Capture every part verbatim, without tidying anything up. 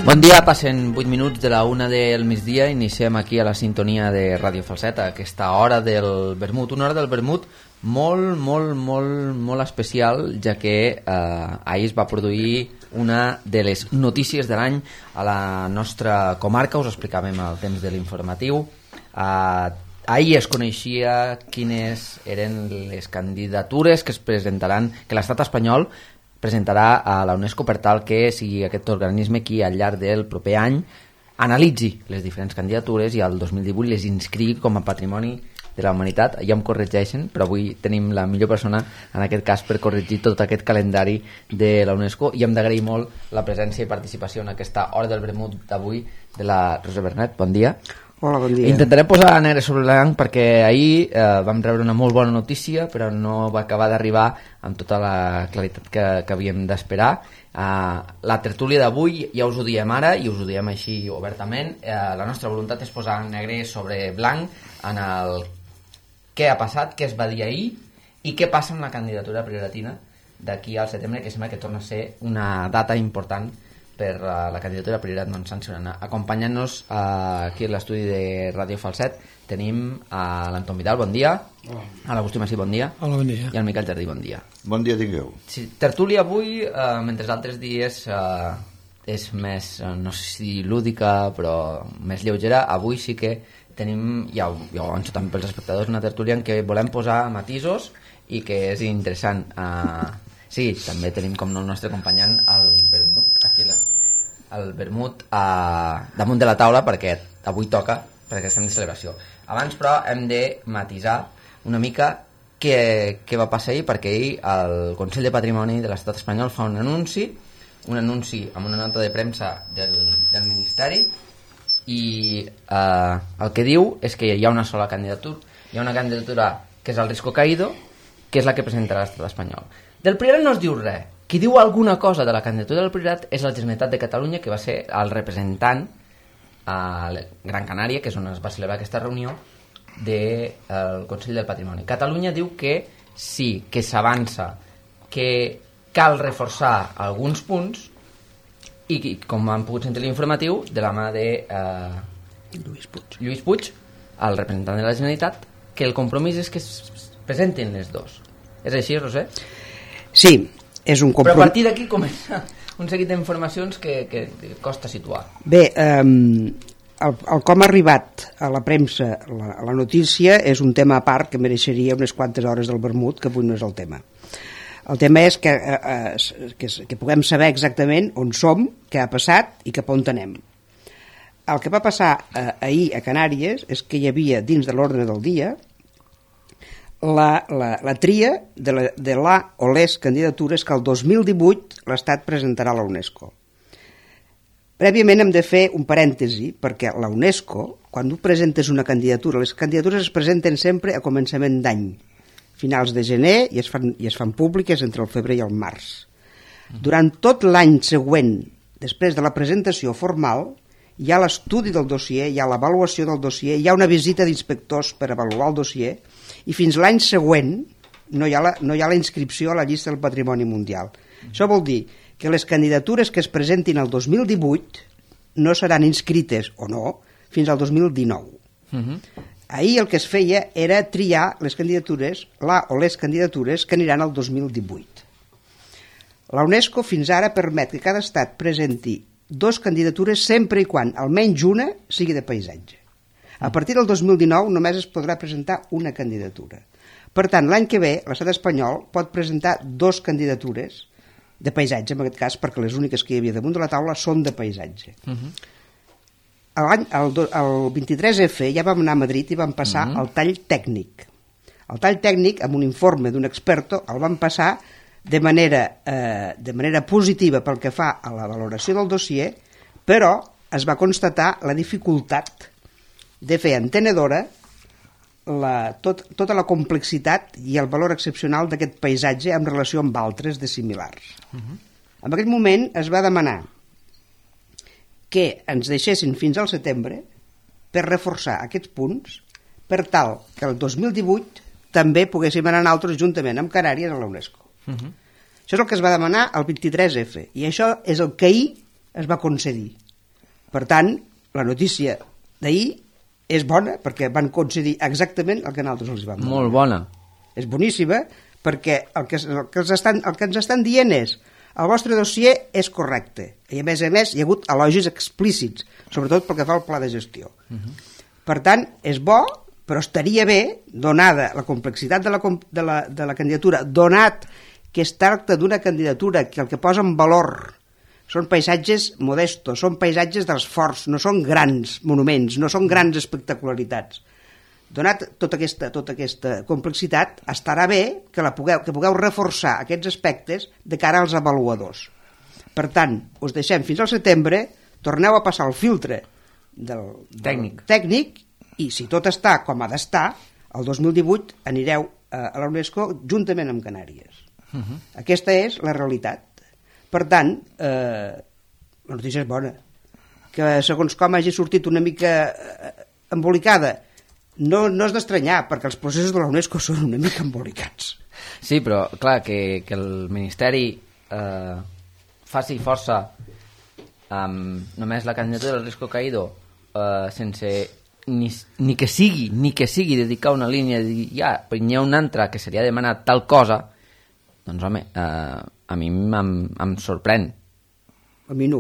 Bon dia, passen vuit minuts de la una del migdia. Iniciem aquí a la sintonia de Ràdio Falset aquesta hora del vermut, una hora del vermut molt, molt, molt, molt especial, ja que eh, ahir es va produir una de les notícies de l'any a la nostra comarca. Us explicàvem el temps de l'informatiu. Eh, ahir es coneixia quines eren les candidatures que es presentaran, que l'estat espanyol presentarà a la UNESCO per tal que sigui aquest organisme qui al llarg del proper any analitzi les diferents candidatures i al dos mil divuit les inscrigui com a patrimoni de la humanitat. Ja em corregeixen, però avui tenim la millor persona en aquest cas per corregir tot aquest calendari de la UNESCO i hem d'agrair molt la presència i participació en aquesta hora del vermut d'avui de la Rosa Bernet. Bon dia. Hola, bon dia. Intentaré posar negre sobre blanc perquè ahir eh, vam rebre una molt bona notícia, però no va acabar d'arribar amb tota la claritat que, que havíem d'esperar. Eh, la tertúlia d'avui ja us ho diem ara i us ho diem així obertament. Eh, la nostra voluntat és posar negre sobre blanc en el què ha passat, què es va dir ahir i què passa amb la candidatura prioratina d'aquí al setembre, que sembla que torna a ser una data important per uh, la candidatura Priorat non-sancionada. Acompanyant-nos uh, aquí a l'estudi de Ràdio Falset tenim a uh, l'Anton Vidal, bon dia. Hola. A l'Agustí Massí, bon dia. Hola, bon dia. I al Miquel Jardí, bon dia. Bon dia tingueu. Sí, tertúlia avui, uh, mentre els altres dies uh, és més, uh, no sé si lúdica, però més lleugera, avui sí que tenim, ja ho, ja ho avanço també pels espectadors, una tertúlia en què volem posar matisos i que és interessant. Uh, sí, també tenim com no el nostre acompanyant el vermut, aquí la, el vermut uh, damunt de la taula perquè avui toca, perquè estem de celebració. Abans però hem de matisar una mica què, què va passar ahir, perquè ahir el Consell de Patrimoni de l'Estat espanyol fa un anunci, un anunci amb una nota de premsa del, del Ministeri i eh, el que diu és que hi ha una sola candidatura, hi ha una candidatura que és el Risco Caído, que és la que presentarà l'estat espanyol. Del Priorat no es diu res. Qui diu alguna cosa de la candidatura del Priorat és la Generalitat de Catalunya, que va ser el representant a Gran Canària, que és on es va celebrar aquesta reunió del de, Consell del Patrimoni. Catalunya diu que sí, que s'avança, que cal reforçar alguns punts i, com han pogut sentir l'informatiu, de la mà de eh, Lluís Puig. Lluís Puig, el representant de la Generalitat, que el compromís és que es presentin les dos. És així, Roser? Sí, és un compromís. Però a partir d'aquí comença un seguit d'informacions que, que, que costa situar. Bé, eh, el, el com ha arribat a la premsa la, la notícia és un tema a part que mereixeria unes quantes hores del vermut, que avui no és el tema. El tema és que, eh, que, que puguem saber exactament on som, què ha passat i cap on anem. El que va passar eh, ahir a Canàries és que hi havia dins de l'ordre del dia la, la, la tria de la, de la o les candidatures que el dos mil divuit l'Estat presentarà a la UNESCO. Prèviament hem de fer un parèntesi perquè la UNESCO, quan tu presentes una candidatura, les candidatures es presenten sempre a començament d'any, finals de gener, i es fan, i es fan públiques entre el febrer i el març. Durant tot l'any següent, després de la presentació formal, hi ha l'estudi del dossier, hi ha l'avaluació del dossier, hi ha una visita d'inspectors per avaluar el dossier, i fins l'any següent no hi ha la, no hi ha la inscripció a la llista del Patrimoni Mundial. Això vol dir que les candidatures que es presentin el dos mil divuit no seran inscrites, o no, fins al dos mil dinou. Uh-huh. Ahir el que es feia era triar les candidatures, la o les candidatures que aniran al dos mil divuit. La UNESCO fins ara permet que cada estat presenti dos candidatures sempre i quan almenys una sigui de paisatge. A partir del dos mil dinou només es podrà presentar una candidatura. Per tant, l'any que ve l'estat espanyol pot presentar dos candidatures de paisatge, en aquest cas, perquè les úniques que hi havia damunt de la taula són de paisatge. Uh-huh. L'any, el, el vint-i-tres efe ja vam anar a Madrid i vam passar uh-huh. el tall tècnic. El tall tècnic, amb un informe d'un experto, el vam passar de manera, eh, de manera positiva pel que fa a la valoració del dossier, però es va constatar la dificultat de fer entenedora la, tot, tota la complexitat i el valor excepcional d'aquest paisatge en relació amb altres de similars. Uh-huh. En aquell moment es va demanar que ens deixessin fins al setembre per reforçar aquests punts per tal que el dos mil divuit també poguéssim anar nosaltres juntament amb Canàries a la UNESCO. Uh-huh. Això és el que es va demanar el vint-i-tres efe i això és el que ahir es va concedir. Per tant, la notícia d'ahir és bona perquè van concedir exactament el que nosaltres els vam dir. Molt bona. És boníssima perquè el que, el que, els estan, el que ens estan dient és el vostre dossier és correcte i a més a més hi ha hagut elogis explícits, sobretot pel que fa al pla de gestió. Uh-huh. Per tant, és bo, però estaria bé, donada la complexitat de la, de la, de la candidatura, donat que es tracta d'una candidatura que el que posa en valor són paisatges modestos, són paisatges d'esforç, no són grans monuments, no són grans espectacularitats. Donat tota aquesta, tota aquesta complexitat, estarà bé que, la pugueu, que pugueu reforçar aquests aspectes de cara als avaluadors. Per tant, us deixem fins al setembre, torneu a passar el filtre del, del tècnic. tècnic i si tot està com ha d'estar, el dos mil divuit anireu a la UNESCO juntament amb Canàries. Uh-huh. Aquesta és la realitat. Per tant, eh, la notícia és bona. Que segons com hagi sortit una mica embolicada, no, no és d'estranyar, perquè els processos de la UNESCO són una mica embolicats. Sí, però clar, que, que el Ministeri eh, faci força amb només la candidatura del Risco Caído eh, sense ni, ni que sigui ni que sigui dedicar una línia de dir, ja, però n'hi ha una altra que seria demanar tal cosa, doncs home, eh, a mi em, em sorprèn. A mi no.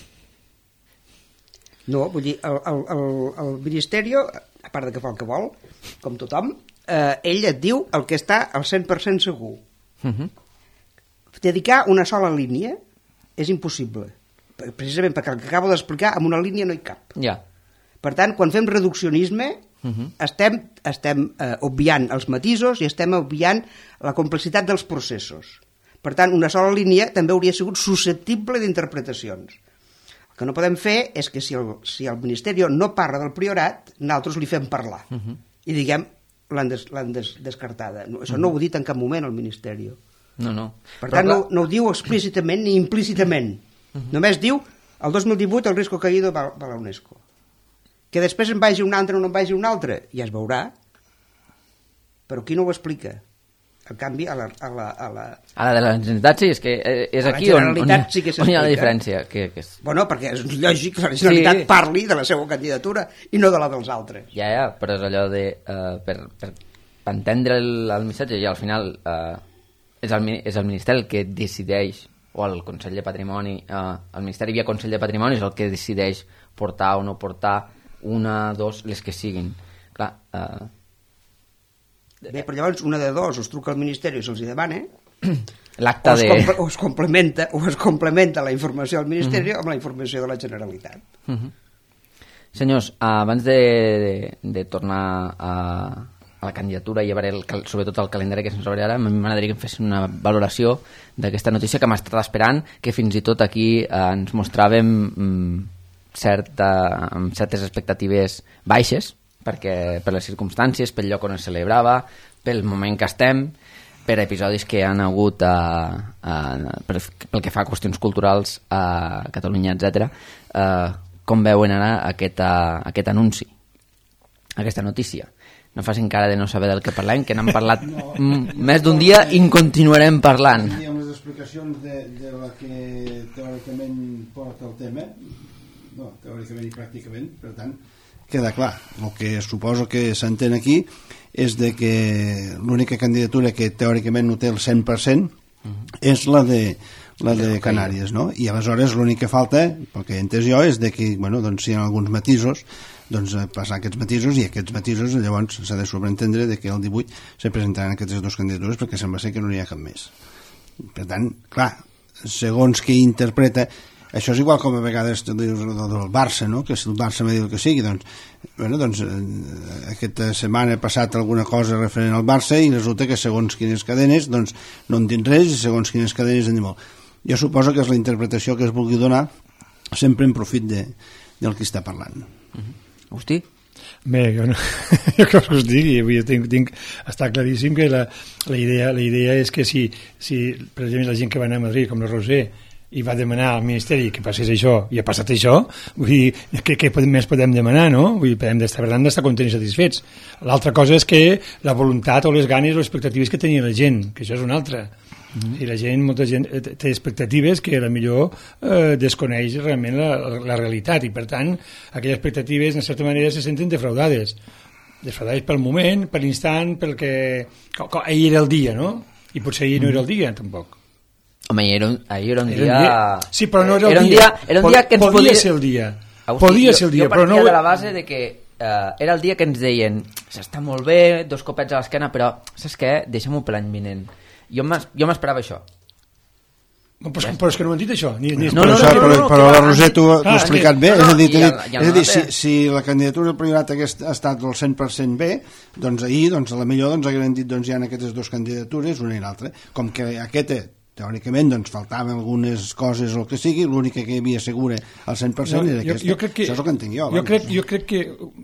No, vull dir, el, el, el, el Ministeri, a part de que fa el que vol, com tothom, eh, ell et diu el que està al cent per cent segur. Uh-huh. Dedicar una sola línia és impossible, precisament perquè el que acabo d'explicar, amb una línia no hi cap. Ja. Per tant, quan fem reduccionisme, uh-huh. estem, estem eh, obviant els matisos i estem obviant la complexitat dels processos. Per tant, una sola línia també hauria sigut susceptible d'interpretacions. El que no podem fer és que si el, si el Ministeri no parla del priorat, nosaltres li fem parlar. Uh-huh. I diguem, l'han, des, l'han des, descartada. No, això uh-huh. no ho ha dit en cap moment el Ministeri. No, no. Per tant, no, no ho diu explícitament ni implícitament. Uh-huh. Només diu, el dos mil divuit el Risco Caído va, va a la UNESCO. Que després en vagi un altre o no en vagi un altre, ja es veurà. Però qui no ho explica? En canvi, a la... A la, a la... a la de la Generalitat sí, és que és aquí on, on, sí que on hi ha la diferència. Que, que és... Bueno, perquè és lògic que la Generalitat sí. parli de la seva candidatura i no de la dels altres. Ja, ja, però és allò de... Uh, per, per, per entendre el, el missatge i al final uh, és, el, és el Ministeri el que decideix, o el Consell de Patrimoni, uh, el Ministeri via Consell de Patrimoni és el que decideix portar o no portar una, dos, les que siguin. Clar, uh, bé, però llavors una de dos us truca al Ministeri i se'ls hi demana l'acte o, es de... comple o, es complementa, o es complementa la informació del Ministeri uh-huh. amb la informació de la Generalitat. Uh-huh. Senyors, abans de, de, de tornar a, a la candidatura i a veure el, sobretot el calendari que se'ns obre ara, a mi m'agradaria que em fessin una valoració d'aquesta notícia que m'ha estat esperant, que fins i tot aquí eh, ens mostràvem mm, certa, amb certes expectatives baixes, perquè per les circumstàncies, pel lloc on es celebrava, pel moment que estem, per episodis que han hagut a, a, per, pel que fa a qüestions culturals a Catalunya, etcètera. Eh, com veuen ara aquest, a, aquest anunci, aquesta notícia? No facin cara de no saber del que parlem, que n'hem parlat no, més d'un dia i en continuarem parlant. Amb les explicacions de, de la que teòricament porta el tema, no, teòricament i pràcticament, per tant, queda clar. El que suposo que s'entén aquí és de que l'única candidatura que teòricament no té el cent per cent uh-huh. és la de, la de Canàries, no? I aleshores l'únic que falta, pel que he entès jo, és de que, bueno, doncs si hi ha alguns matisos, doncs passar aquests matisos, i aquests matisos llavors s'ha de sobreentendre de que el divuit se presentaran aquestes dues candidatures perquè sembla ser que no n'hi ha cap més. Per tant, clar, segons qui interpreta, això és igual com a vegades dius del Barça, no? Que si el Barça me diu que sigui, doncs, bueno, doncs eh, aquesta setmana ha passat alguna cosa referent al Barça i resulta que segons quines cadenes doncs no en dic res i segons quines cadenes en dic molt. Jo suposo que és la interpretació que es vulgui donar sempre en profit de, del que està parlant. Uh-huh. Agustí? Bé, jo, no, jo que us digui, jo tinc, tinc, està claríssim que la, la, idea, la idea és que si, si, per exemple, la gent que va anar a Madrid, com la Roser, i va demanar al Ministeri que passés això i ha passat això, vull dir, què, què més podem demanar, no? Vull dir, podem estar parlant d'estar contents i satisfets. L'altra cosa és que la voluntat o les ganes o les expectatives que tenia la gent, que això és una altra. Mm-hmm. I la gent, molta gent té expectatives que a millor eh, desconeix realment la, la realitat i per tant aquelles expectatives en certa manera se senten defraudades defraudades pel moment, per l'instant, pel que ahir era el dia, no? I potser ahir no era el dia, tampoc. Home, ahir era un, ahir era un era dia... Un dia... Sí, però no era el era un dia. dia. Era un dia que ens podia... podia... ser el dia. Agustí, podia jo, ser el dia, jo però no... de la base de que uh, era el dia que ens deien s'està molt bé, dos copets a l'esquena, però saps què? Deixem-ho per l'any vinent. Jo m'esperava això. No, però, però és que no m'han dit això. Ni, ni no, no, no, no, però, no, però la Roser t'ho ha explicat bé. No, no, és a dir, i el, dit, i el és a dir si, no si la candidatura del Priorat hagués estat del cent per cent bé, doncs ahir, doncs, a la millor doncs, hagueren dit doncs, hi ha aquestes dues candidatures, una i l'altra. Com que aquesta, teòricament, doncs, faltaven algunes coses o el que sigui, l'única que hi havia segura al cent per cent no, era jo, aquesta. Jo crec que, això és el que entenc jo. Jo crec, jo crec que,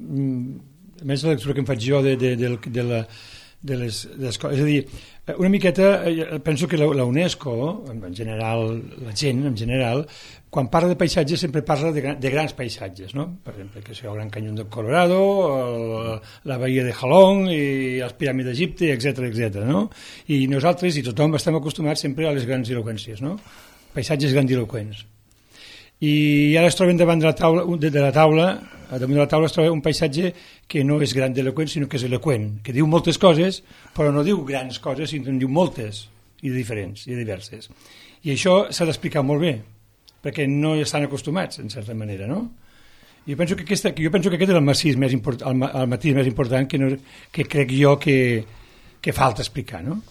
a més de la lectura que em faig jo de, de, de, de la de les, de les coses, és a dir, una miqueta penso que la, la UNESCO en general, la gent en general, quan parla de paisatges sempre parla de, de grans paisatges, no? Per exemple, que sigui el Gran Canyón del Colorado, el, la Bahia de Jalón i els piràmides d'Egipte, etc etc. no? I nosaltres i tothom estem acostumats sempre a les grans eloqüències, no? Paisatges grandiloquents. I ara es troben davant de la taula, de, de la taula, damunt de la taula es troba un paisatge que no és grandiloquent, sinó que és eloqüent, que diu moltes coses, però no diu grans coses, sinó que en diu moltes, i diferents, i diverses. I això s'ha d'explicar molt bé, perquè no hi estan acostumats, en certa manera, no? I jo penso que, aquesta, jo penso que aquest és el matís més, import, el, el matís més important que, no, que crec jo que, que falta explicar, no?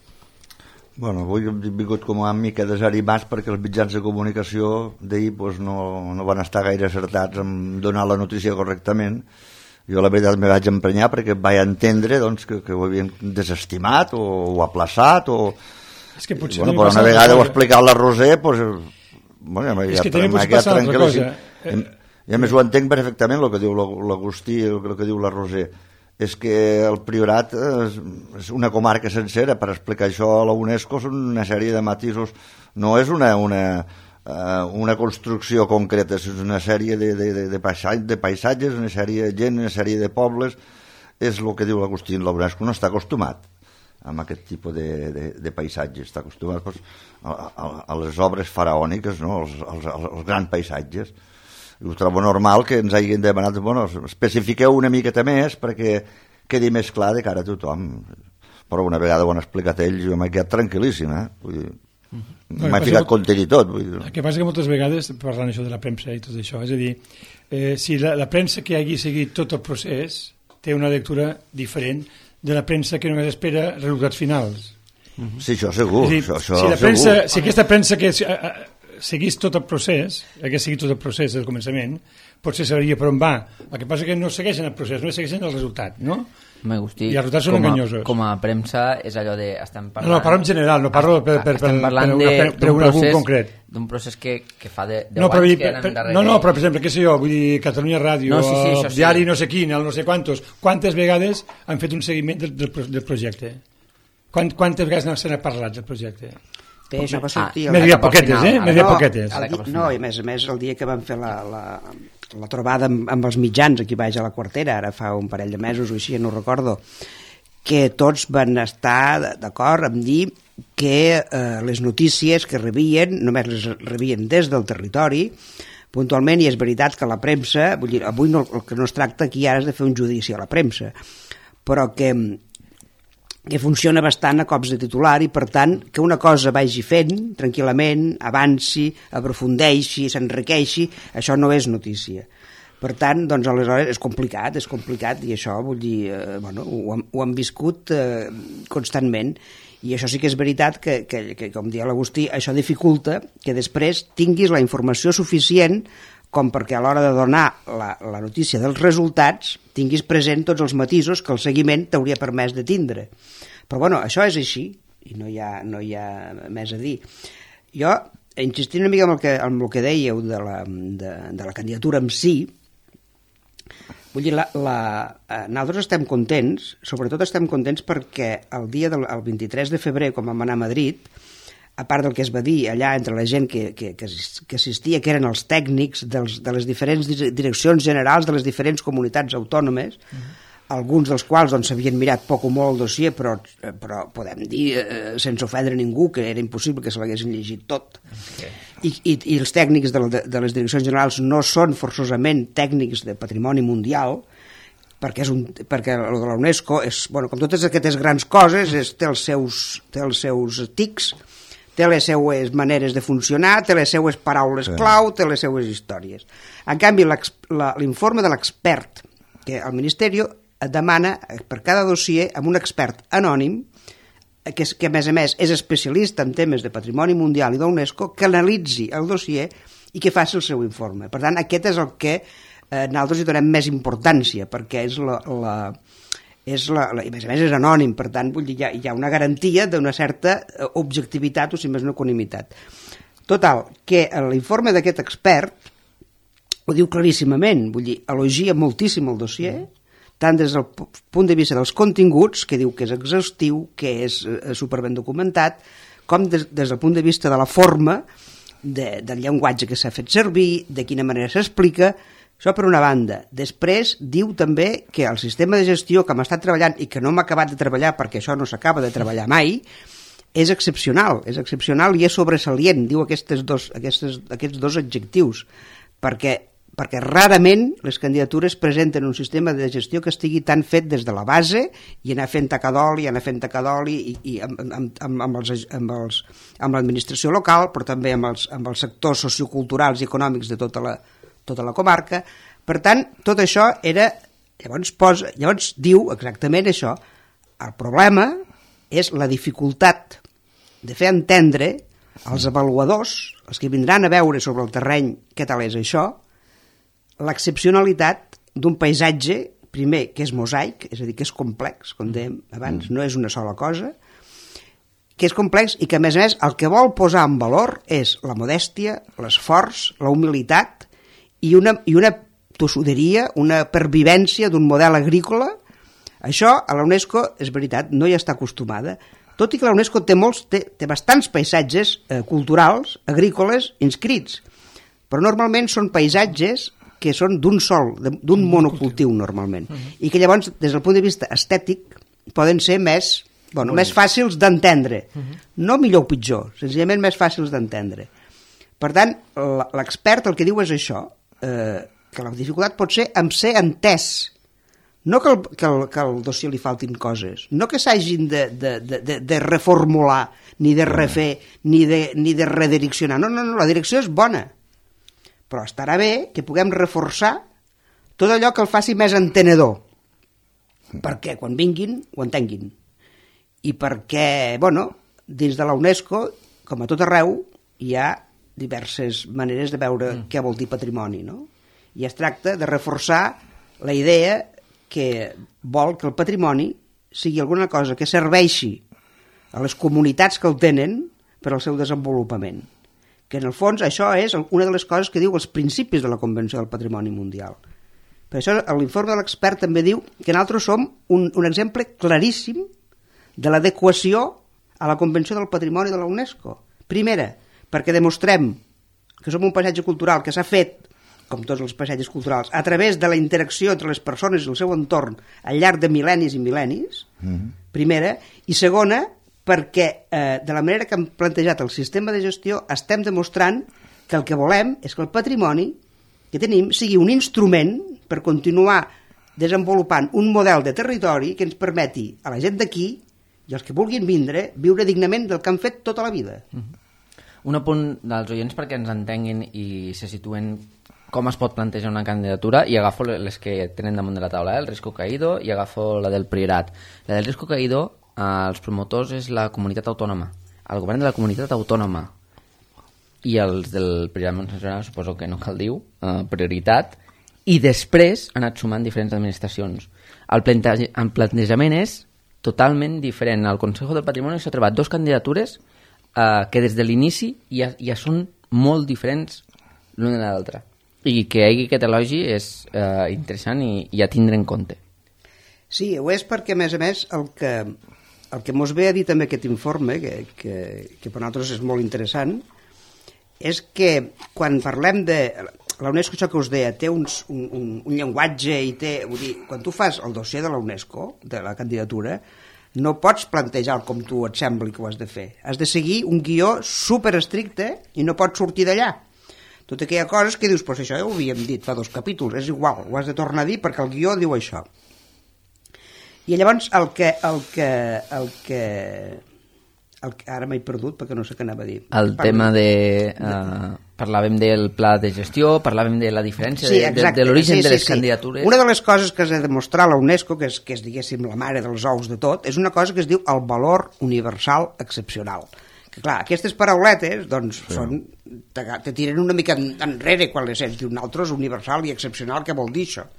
Bueno, avui hem vingut com a mica desanimats perquè els mitjans de comunicació d'ahir pues, no, no van estar gaire acertats en donar la notícia correctament. Jo la veritat me vaig emprenyar perquè vaig entendre doncs, que, que ho havien desestimat o, o aplaçat o... És que potser bueno, però una vegada ho ha explicat la Roser pues, bueno, és que també pot passar altra cosa. I, i a més ho entenc perfectament el que diu l'Agustí, el que diu la Roser. És que el Priorat és una comarca sencera. Per explicar això a la UNESCO són una sèrie de matisos, no és una, una, una construcció concreta, és una sèrie de, de, de, paisatges, de paisatges, una sèrie de gent, una sèrie de pobles. És el que diu l'Agustí, la UNESCO no està acostumat amb aquest tipus de, de, de paisatges, està acostumat pues, a, a, a les obres faraòniques, no? els, els, els grans paisatges. I ho trobo normal que ens hagin demanat, bueno, especifiqueu una miqueta més perquè quedi més clar de cara a tothom. Però una vegada ho han explicat ells, jo m'he quedat tranquil·líssim, eh? Vull dir, no, m'he ficat content i tot. Vull dir. El que passa que moltes vegades, parlant això de la premsa i tot això, és a dir, eh, si la, la premsa que hagi seguit tot el procés té una lectura diferent de la premsa que només espera resultats finals. Sí, això segur. Dir, això, això si, la segur. premsa, si aquesta premsa que seguís tot el procés, hagués seguit tot el procés del començament, potser sabria per on va. El que passa que no segueixen el procés, no segueixen el resultat, no? Agustí, I els resultats són com a, enganyosos. Com a premsa és allò de... Estem parlant, no, no, parlo en general, no parlo per, per, per, parlant per, per, per un procés concret. D'un procés que, que fa de deu no, però, anys que per, eren per, darrere. No, no, però per exemple, què sé jo, vull dir, Catalunya Ràdio, no, sí, sí, el sí. diari no sé quin, el no sé quantos, quantes vegades han fet un seguiment del, del, del projecte? Quant, quantes vegades se n'ha parlat del projecte? Bé, això va sortir... Ah, més aviat poquetes, eh? Més aviat poquetes. No, i a més a més, el dia que van fer la, la, la trobada amb, amb els mitjans aquí baix a la Quartera, ara fa un parell de mesos o així, no recordo, que tots van estar d'acord en dir que eh, les notícies que rebien només les rebien des del territori puntualment, i és veritat que la premsa, vull dir, avui no, el que no es tracta aquí ara és de fer un judici a la premsa, però que que funciona bastant a cops de titular i per tant que una cosa vagi fent tranquil·lament, avanci, aprofundeixi, s'enriqueixi, això no és notícia. Per tant, doncs aleshores és complicat, és complicat i això vull dir, eh, bueno, ho, hem, ho hem viscut eh, constantment i això sí que és veritat que, que, que com deia l'Agustí, això dificulta que després tinguis la informació suficient com perquè a l'hora de donar la, la notícia dels resultats tinguis present tots els matisos que el seguiment t'hauria permès de tindre. Però bueno, això és així i no hi ha, no hi ha més a dir. Jo, insistint una mica amb el que, amb el que dèieu de la, de, de la candidatura en si, vull dir, la, la, eh, nosaltres estem contents, sobretot estem contents perquè el dia del el vint-i-tres de febrer, quan vam anar a Madrid, a part del que es va dir allà entre la gent que, que, que, que assistia, que eren els tècnics dels, de les diferents direccions generals de les diferents comunitats autònomes, uh-huh. alguns dels quals doncs, s'havien mirat poc o molt el dossier, però, però podem dir, eh, sense ofendre ningú, que era impossible que se l'haguessin llegit tot. Okay. I, i, I els tècnics de, de, de les direccions generals no són forçosament tècnics de patrimoni mundial, perquè, és un, perquè el de la UNESCO, és, bueno, com totes aquestes grans coses, és, té, els seus, té els seus tics, té les seues maneres de funcionar, té les seues paraules clau, té les seues històries. En canvi, l'informe de l'expert, que el Ministeri et demana per cada dossier amb un expert anònim, que, és, que a més a més és especialista en temes de patrimoni mundial i d'UNESCO, que analitzi el dossier i que faci el seu informe. Per tant, aquest és el que eh, nosaltres hi donem més importància, perquè és la... la és la, la, i a més a més és anònim, per tant vull dir, hi, ha, hi ha una garantia d'una certa objectivitat o si més no equanimitat. Total, que l'informe d'aquest expert ho diu claríssimament, vull dir, elogia moltíssim el dossier, tant des del punt de vista dels continguts, que diu que és exhaustiu, que és eh, superben documentat, com des, des del punt de vista de la forma, de, del llenguatge que s'ha fet servir, de quina manera s'explica. Això per una banda. Després diu també que el sistema de gestió que hem estat treballant i que no hem acabat de treballar perquè això no s'acaba de treballar mai, és excepcional, és excepcional i és sobresalient, diu aquestes dos, aquestes, aquests dos adjectius, perquè, perquè rarament les candidatures presenten un sistema de gestió que estigui tan fet des de la base i anar fent tacadoli, anar fent tacadoli i, i amb, amb, amb, amb, els, amb, els, amb l'administració local, però també amb els, amb els sectors socioculturals i econòmics de tota la, tota la comarca. Per tant, tot això era... Llavors, posa, llavors diu exactament això. El problema és la dificultat de fer entendre als avaluadors, els que vindran a veure sobre el terreny què tal és això, l'excepcionalitat d'un paisatge, primer, que és mosaic, és a dir, que és complex, com dèiem abans, no és una sola cosa, que és complex i que, a més a més, el que vol posar en valor és la modèstia, l'esforç, la humilitat i una, i una tossuderia, una pervivència d'un model agrícola. Això a la UNESCO, és veritat, no hi està acostumada, tot i que la UNESCO té, molts, té, té bastants paisatges eh, culturals, agrícoles, inscrits, però normalment són paisatges que són d'un sol, d'un monocultiu normalment, uh-huh. i que llavors, des del punt de vista estètic, poden ser més, bueno, més fàcils d'entendre. Uh-huh. No millor o pitjor, senzillament més fàcils d'entendre. Per tant, l'expert el que diu és això, eh, que la dificultat pot ser en ser entès, no que el, que, el, que el dossier li faltin coses, no que s'hagin de, de, de, de, de reformular, ni de refer, ni de, ni de redireccionar. No, no, no, la direcció és bona, però estarà bé que puguem reforçar tot allò que el faci més entenedor, perquè quan vinguin ho entenguin, i perquè, bueno, dins de la UNESCO, com a tot arreu, hi ha diverses maneres de veure mm. què vol dir patrimoni, no? I es tracta de reforçar la idea que vol que el patrimoni sigui alguna cosa que serveixi a les comunitats que el tenen per al seu desenvolupament. Que en el fons això és una de les coses que diu els principis de la Convenció del Patrimoni Mundial. Per això l'informe de l'expert també diu que nosaltres som un, un exemple claríssim de l'adequació a la Convenció del Patrimoni de la UNESCO. Primera, perquè demostrem que som un paisatge cultural que s'ha fet, com tots els paisatges culturals, a través de la interacció entre les persones i el seu entorn al llarg de mil·lennis i mil·lennis, mm-hmm. primera, i segona, perquè eh, de la manera que hem plantejat el sistema de gestió estem demostrant que el que volem és que el patrimoni que tenim sigui un instrument per continuar desenvolupant un model de territori que ens permeti a la gent d'aquí i els que vulguin vindre viure dignament del que han fet tota la vida. Mm-hmm. Un apunt dels oients perquè ens entenguin i se situen com es pot plantejar una candidatura, i agafo les que tenen damunt de la taula, eh? El Risco Caído, i agafo la del Priorat. La del Risco Caído, els promotors és la comunitat autònoma, el govern de la comunitat autònoma, i els del Priorat Montserrat, suposo que no cal dir, eh, prioritat, i després han anat sumant diferents administracions. El, plantege el plantejament és totalment diferent. Al Consejo del Patrimoni s'ha trobat dos candidatures eh, que des de l'inici ja, ja són molt diferents l'una de l'altra, i que hi hagi aquest elogi és eh, interessant i, i a tindre en compte. Sí, ho és perquè, a més a més, el que, el que mos ve a dir també aquest informe, que, que, que per nosaltres és molt interessant, és que quan parlem de... la UNESCO, això que us deia, té uns, un, un, un llenguatge i té... Vull dir, quan tu fas el dossier de la UNESCO, de la candidatura, no pots plantejar com tu et sembli que ho has de fer. Has de seguir un guió super estricte i no pots sortir d'allà. Tot aquella coses que dius, pues això ja ho havíem dit fa dos capítols, és igual, ho has de tornar a dir perquè el guió diu això. I llavors el que... El que, el que el que ara m'he perdut perquè no sé què anava a dir. El Parla. tema de... Uh, parlàvem del pla de gestió, parlàvem de la diferència, sí, de, de, de l'origen sí, sí, de les sí. candidatures. Una de les coses que has de demostrar a la UNESCO, que és, que és, diguéssim, la mare dels ous de tot, és una cosa que es diu el valor universal excepcional. Que clar, aquestes parauletes, doncs, sí. són, te, te tiren una mica enrere quan les sents. Diu, nosaltres, universal i excepcional, què vol dir això?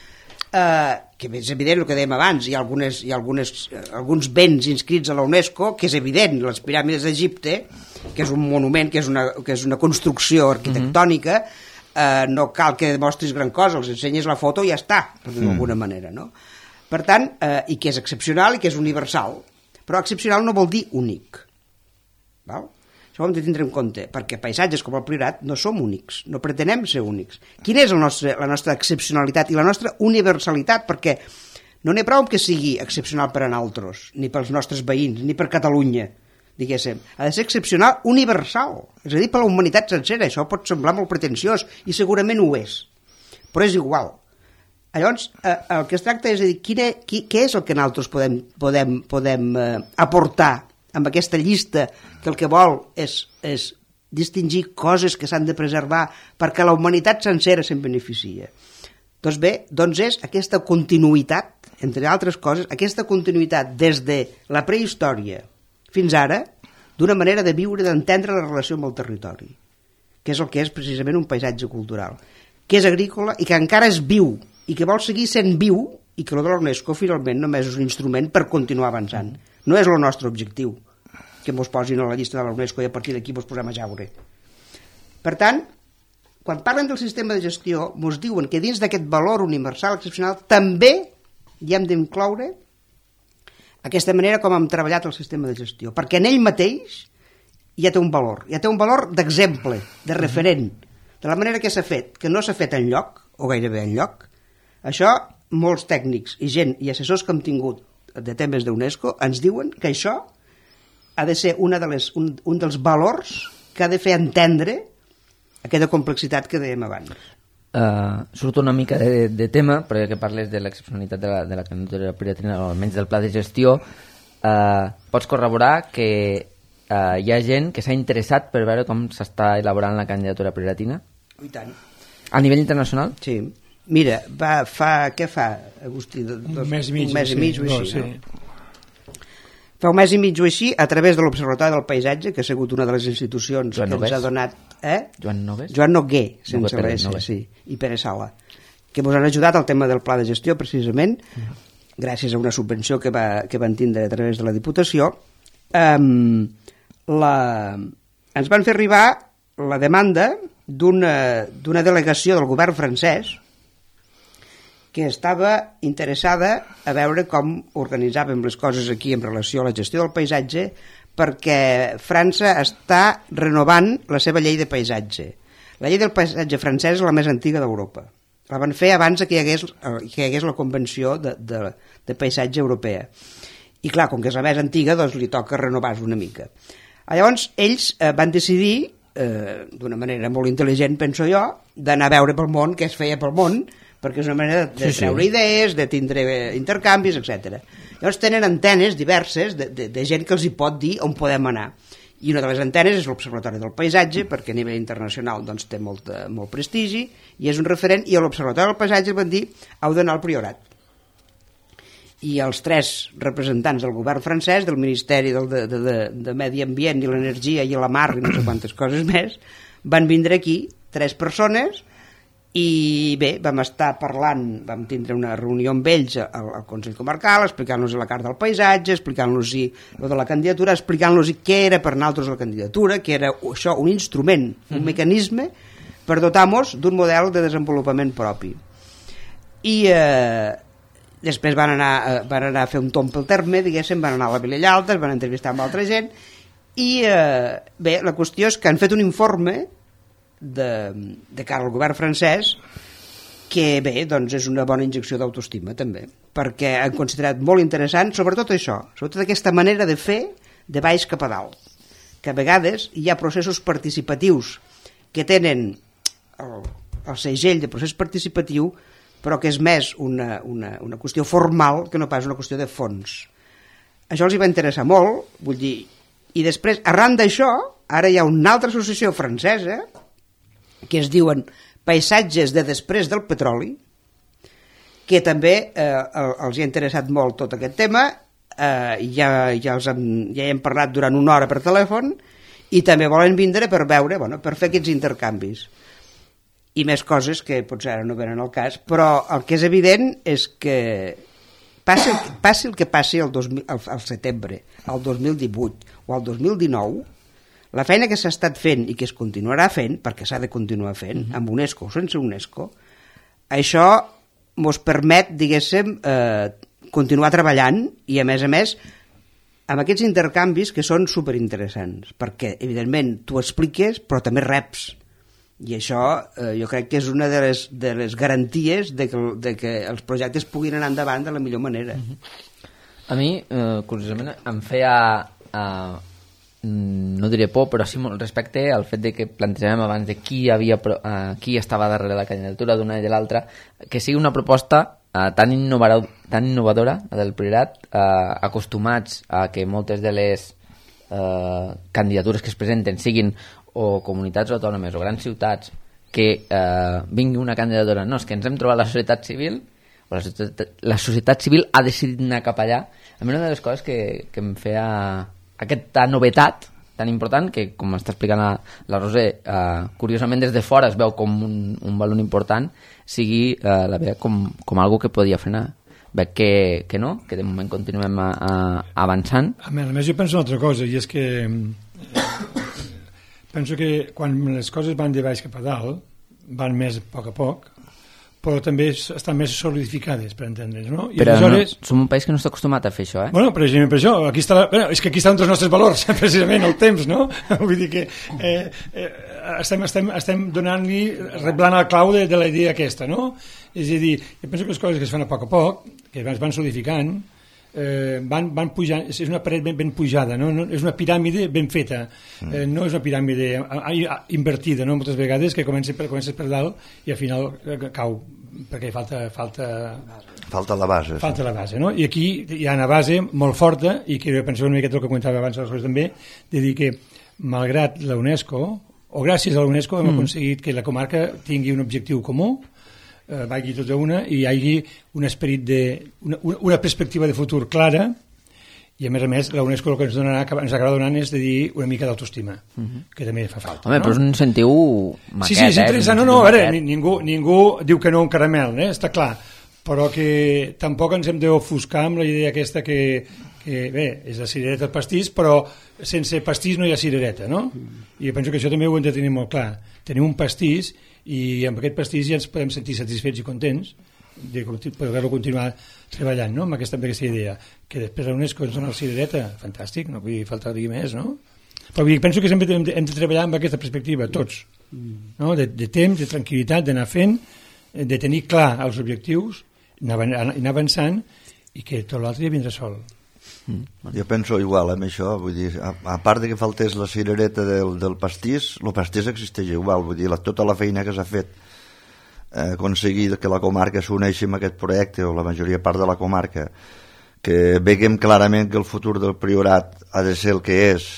Uh, que és evident el que dèiem abans, hi ha, algunes, hi ha algunes, uh, alguns béns inscrits a la UNESCO que és evident, les piràmides d'Egipte, que és un monument, que és una, que és una construcció arquitectònica, uh, no cal que demostris gran cosa, els ensenyes la foto i ja està, d'alguna mm. manera, no? Per tant, uh, i que és excepcional i que és universal, però excepcional no vol dir únic, val? Això ho hem de tindre en compte, perquè paisatges com el Priorat no som únics, no pretenem ser únics. Quina és el nostre, la nostra excepcionalitat i la nostra universalitat? Perquè no n'hi ha prou que sigui excepcional per a nosaltres, ni pels nostres veïns, ni per Catalunya, diguéssim. Ha de ser excepcional universal, és a dir, per la humanitat sencera. Això pot semblar molt pretensiós, i segurament ho és, però és igual. Llavors, eh, el que es tracta és de dir, quina, qui, què és el que nosaltres podem, podem, podem eh, aportar amb aquesta llista que el que vol és, és distingir coses que s'han de preservar perquè la humanitat sencera se'n beneficia. Doncs bé, doncs és aquesta continuïtat, entre altres coses, aquesta continuïtat des de la prehistòria fins ara, d'una manera de viure, d'entendre la relació amb el territori, que és el que és precisament un paisatge cultural, que és agrícola i que encara és viu, i que vol seguir sent viu, i que el de la UNESCO finalment només és un instrument per continuar avançant. No és el nostre objectiu que mos posin a la llista de la UNESCO i a partir d'aquí mos posem a jaure. Per tant, quan parlen del sistema de gestió, mos diuen que dins d'aquest valor universal excepcional també hi hem d'incloure aquesta manera com hem treballat el sistema de gestió, perquè en ell mateix ja té un valor, ja té un valor d'exemple, de referent, de la manera que s'ha fet, que no s'ha fet enlloc, o gairebé enlloc. Això, molts tècnics i gent i assessors que hem tingut de temes d'UNESCO ens diuen que això ha de ser una de les, un, un dels valors que ha de fer entendre aquesta complexitat que dèiem abans. Uh, surto una mica de, de tema, però ja que parles de l'excepcionalitat de la, de la candidatura piratina, o almenys del pla de gestió, uh, pots corroborar que uh, hi ha gent que s'ha interessat per veure com s'està elaborant la candidatura piratina? I tant. A nivell internacional? Sí. Mira, va, fa, què fa, Agustí? Dos, un mes i mig, un mes i mig sí, o així, no, sí. no? Fa un mes i mig o així, a través de l'Observatori del Paisatge, que ha sigut una de les institucions Joan que Nogués. ens ha donat... Eh? Joan Nogués? Joan Nogué, sense Nogué, l'S, Nogué. sí, i Pere Sala, que ens han ajudat al tema del pla de gestió, precisament, mm. gràcies a una subvenció que, va, que van tindre a través de la Diputació. Um, la... Ens van fer arribar la demanda d'una d'una delegació del govern francès que estava interessada a veure com organitzàvem les coses aquí en relació a la gestió del paisatge, perquè França està renovant la seva llei de paisatge. La llei del paisatge francès és la més antiga d'Europa. La van fer abans que hi hagués, que hi hagués la Convenció de, de, de Paisatge Europea. I clar, com que és la més antiga, doncs li toca renovar-se una mica. Llavors, ells eh, van decidir, eh, d'una manera molt intel·ligent, penso jo, d'anar a veure pel món què es feia pel món, perquè és una manera de sí, treure sí. idees, de tindre intercanvis, etcètera. Llavors tenen antenes diverses de, de, de gent que els hi pot dir on podem anar. I una de les antenes és l'Observatori del Paisatge, perquè a nivell internacional doncs, té molt, molt prestigi, i és un referent, i a l'Observatori del Paisatge van dir heu d'anar al Priorat. I els tres representants del govern francès, del Ministeri del, de, de, de, de Medi Ambient i l'Energia i la Mar i no sé quantes coses més, van vindre aquí, tres persones, i bé, vam estar parlant, vam tindre una reunió amb ells al, al Consell Comarcal, explicant-los la carta del paisatge, explicant-los lo de la candidatura, explicant-los què era per nosaltres la candidatura, que era això, un instrument, un mm-hmm. mecanisme per dotar-nos d'un model de desenvolupament propi. I eh, després van anar, eh, van anar a fer un tomb pel terme, diguéssim, van anar a la Vilella Alta, es van entrevistar amb altra gent, i eh, bé, la qüestió és que han fet un informe de, de cara al govern francès, que bé, doncs és una bona injecció d'autoestima també, perquè han considerat molt interessant sobretot això, sobretot aquesta manera de fer de baix cap a dalt, que a vegades hi ha processos participatius que tenen el, el segell de procés participatiu, però que és més una, una, una qüestió formal que no pas una qüestió de fons. Això els hi va interessar molt, vull dir, i després, arran d'això, ara hi ha una altra associació francesa que es diuen Paisatges de després del petroli, que també eh, els hi ha interessat molt tot aquest tema, eh, ja, ja, els hem, ja hi hem parlat durant una hora per telèfon, i també volen vindre per veure, bueno, per fer aquests intercanvis. I més coses que potser ara no venen al cas, però el que és evident és que passi, passi el que passi el, dos mil, el, el setembre, el dos mil divuit o el dos mil dinou, la feina que s'ha estat fent i que es continuarà fent, perquè s'ha de continuar fent, mm-hmm. amb UNESCO o sense UNESCO, això mos permet, diguéssim, eh, continuar treballant i, a més a més, amb aquests intercanvis que són superinteressants, perquè, evidentment, tu expliques, però també reps. I això eh, jo crec que és una de les, de les garanties de que, de que els projectes puguin anar endavant de la millor manera. A mi, eh, curiosament, em feia, eh, no diré por, però sí molt respecte al fet de que plantegem abans de qui, havia, eh, qui estava darrere la candidatura d'una i de l'altra, que sigui una proposta eh, tan, innovador, tan innovadora del Priorat, eh, acostumats a que moltes de les eh, candidatures que es presenten siguin o comunitats autònomes o grans ciutats, que eh, vingui una candidatura, no, és que ens hem trobat la societat civil, o la societat, la societat civil ha decidit anar cap allà. A mi una de les coses que, que em feia aquesta novetat tan important, que com està explicant la, la Roser, eh, curiosament des de fora es veu com un, un valor important, sigui eh, la veia com, com algo que podia frenar. Veig que, que no, que de moment continuem a, a, avançant. A més, a més jo penso una altra cosa, i és que penso que quan les coses van de baix cap a dalt, van més a poc a poc, però també estan més solidificades, per entendre's, no? I però aleshores... no, som un país que no està acostumat a fer això, eh? Bueno, precisament per això, aquí està la... bueno, és que aquí estan tots els nostres valors, precisament, el temps, no? Vull dir que eh, eh, estem, estem, estem donant-li, reblant el clau de, de la idea aquesta, no? És a dir, jo penso que les coses que es fan a poc a poc, que es van solidificant, Eh, van, van pujar, és una paret ben, ben pujada, no? No, és una piràmide ben feta, eh, no és una piràmide invertida, no? Moltes vegades que comences per, comences per dalt i al final cau perquè falta falta, falta la base, falta sí. la base, no? I aquí hi ha una base molt forta i que jo penso una miqueta el que comentava abans també, de dir que malgrat la UNESCO o gràcies a la UNESCO hem mm. aconseguit que la comarca tingui un objectiu comú, Eh, vagi tota una i hi hagi un esperit de una, una perspectiva de futur clara i a més a més la UNESCO el que ens donarà, que ens acaba donant és de dir una mica d'autoestima, uh-huh. que també fa falta. Home, no? però és un incentiu maquet, sí, sí, és interessant, eh? no, no, a veure, ningú, ningú diu que no un caramel, eh? Està clar, però que tampoc ens hem d'ofuscar amb la idea aquesta que, que bé, és la cirereta al pastís, però sense pastís no hi ha cirereta, no? I penso que això també ho hem de tenir molt clar. Tenim un pastís i amb aquest pastís ja ens podem sentir satisfets i contents de poder-lo continuar treballant, no? amb, aquesta, amb aquesta idea, que després la UNESCO ens dona la cirereta, fantàstic, no vull faltar dir més, no? Però vull dir, penso que sempre hem de, hem de treballar amb aquesta perspectiva, tots, no? de, de temps, de tranquil·litat, d'anar fent, de tenir clar els objectius, anar, anar avançant i que tot l'altre ja vindrà sol. Mm. Jo penso igual amb això, vull dir, a, a part de que faltés la cirereta del, del pastís, el pastís existeix igual, vull dir, la, tota la feina que s'ha fet eh, aconseguir que la comarca s'uneixi amb aquest projecte, o la majoria part de la comarca, que veiem clarament que el futur del Priorat ha de ser el que és,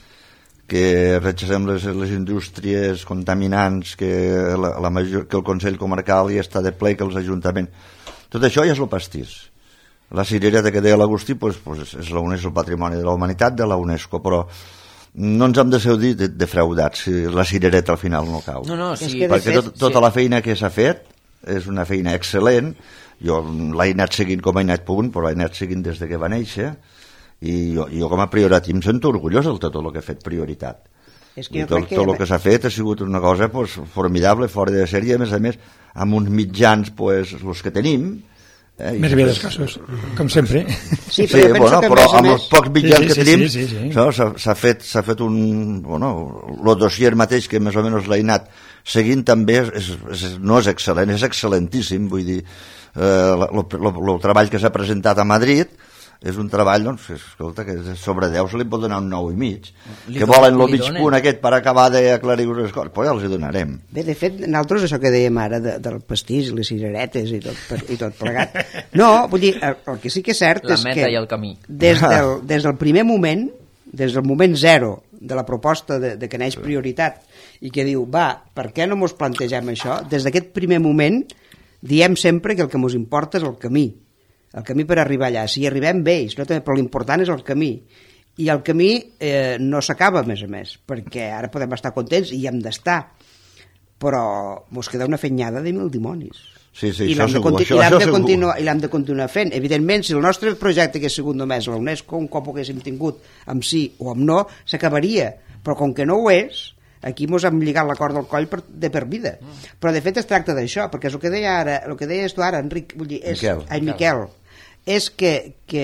que rechacem les, les indústries contaminants, que, la, la major, que el Consell Comarcal ja està de ple, que els ajuntaments... Tot això ja és el pastís. La cirereta que deia l'Agustí pues, pues és la UNESCO, el patrimoni de la humanitat de la UNESCO, però no ens hem de ser dit defraudats si la cirereta al final no cau. No, no, sí, perquè fet, tot, tota sí. la feina que s'ha fet és una feina excel·lent. Jo l'he anat seguint com he anat punt, però l'he anat seguint des de que va néixer, i jo, jo com a Priorat em sento orgullós de tot el que ha fet Prioritat. És que tot, que... tot el que s'ha fet ha sigut una cosa pues, formidable, fora de sèrie, a més a més amb uns mitjans pues, els que tenim, Eh, Més bé dels casos, com sempre. Sí, però Sí, jo penso bueno, que, a però més a amb més... els pocs mitjans Sí, sí, que tenim, sí, sí, sí. no, s'ha s'ha fet, s'ha fet un... Bueno, el dossier mateix, que més o menys l'he anat seguint, també és, és, és, no és excel·lent, és excel·lentíssim, vull dir, eh, el treball que s'ha presentat a Madrid és un treball, doncs, escolta, que sobre deu se li pot donar un nou i mig. Li Que don- volen el li mig donen. punt aquest per acabar d'aclarir les coses, però ja els hi donarem. Bé, de fet, nosaltres, això que dèiem ara de, del pastís, les cireretes i tot, per- i tot plegat, no, vull dir, el, el que sí que és cert La és meta que i el camí. des del, des del primer moment, des del moment zero de la proposta de, de que neix prioritat i que diu, va, per què no mos plantegem això? Des d'aquest primer moment diem sempre que el que mos importa és el camí, el camí per arribar allà. Si hi arribem bé, si no, també, però l'important és el camí. I el camí eh, no s'acaba, a més a més, perquè ara podem estar contents i hi hem d'estar, però mos queda una fenyada de mil dimonis. Sí, sí, I això l'hem de, segur, conti això- i l'hem això de, segur. continuar, i l'hem de continuar fent. Evidentment, si el nostre projecte hagués sigut només la UNESCO, un cop ho haguéssim tingut amb sí o amb no, s'acabaria. Però com que no ho és, aquí mos hem lligat la corda al coll per, de per vida. Però de fet es tracta d'això, perquè és el que deia ara, el que deies tu ara, Enric, vull dir, és, Miquel. ai, Miquel, és que, que,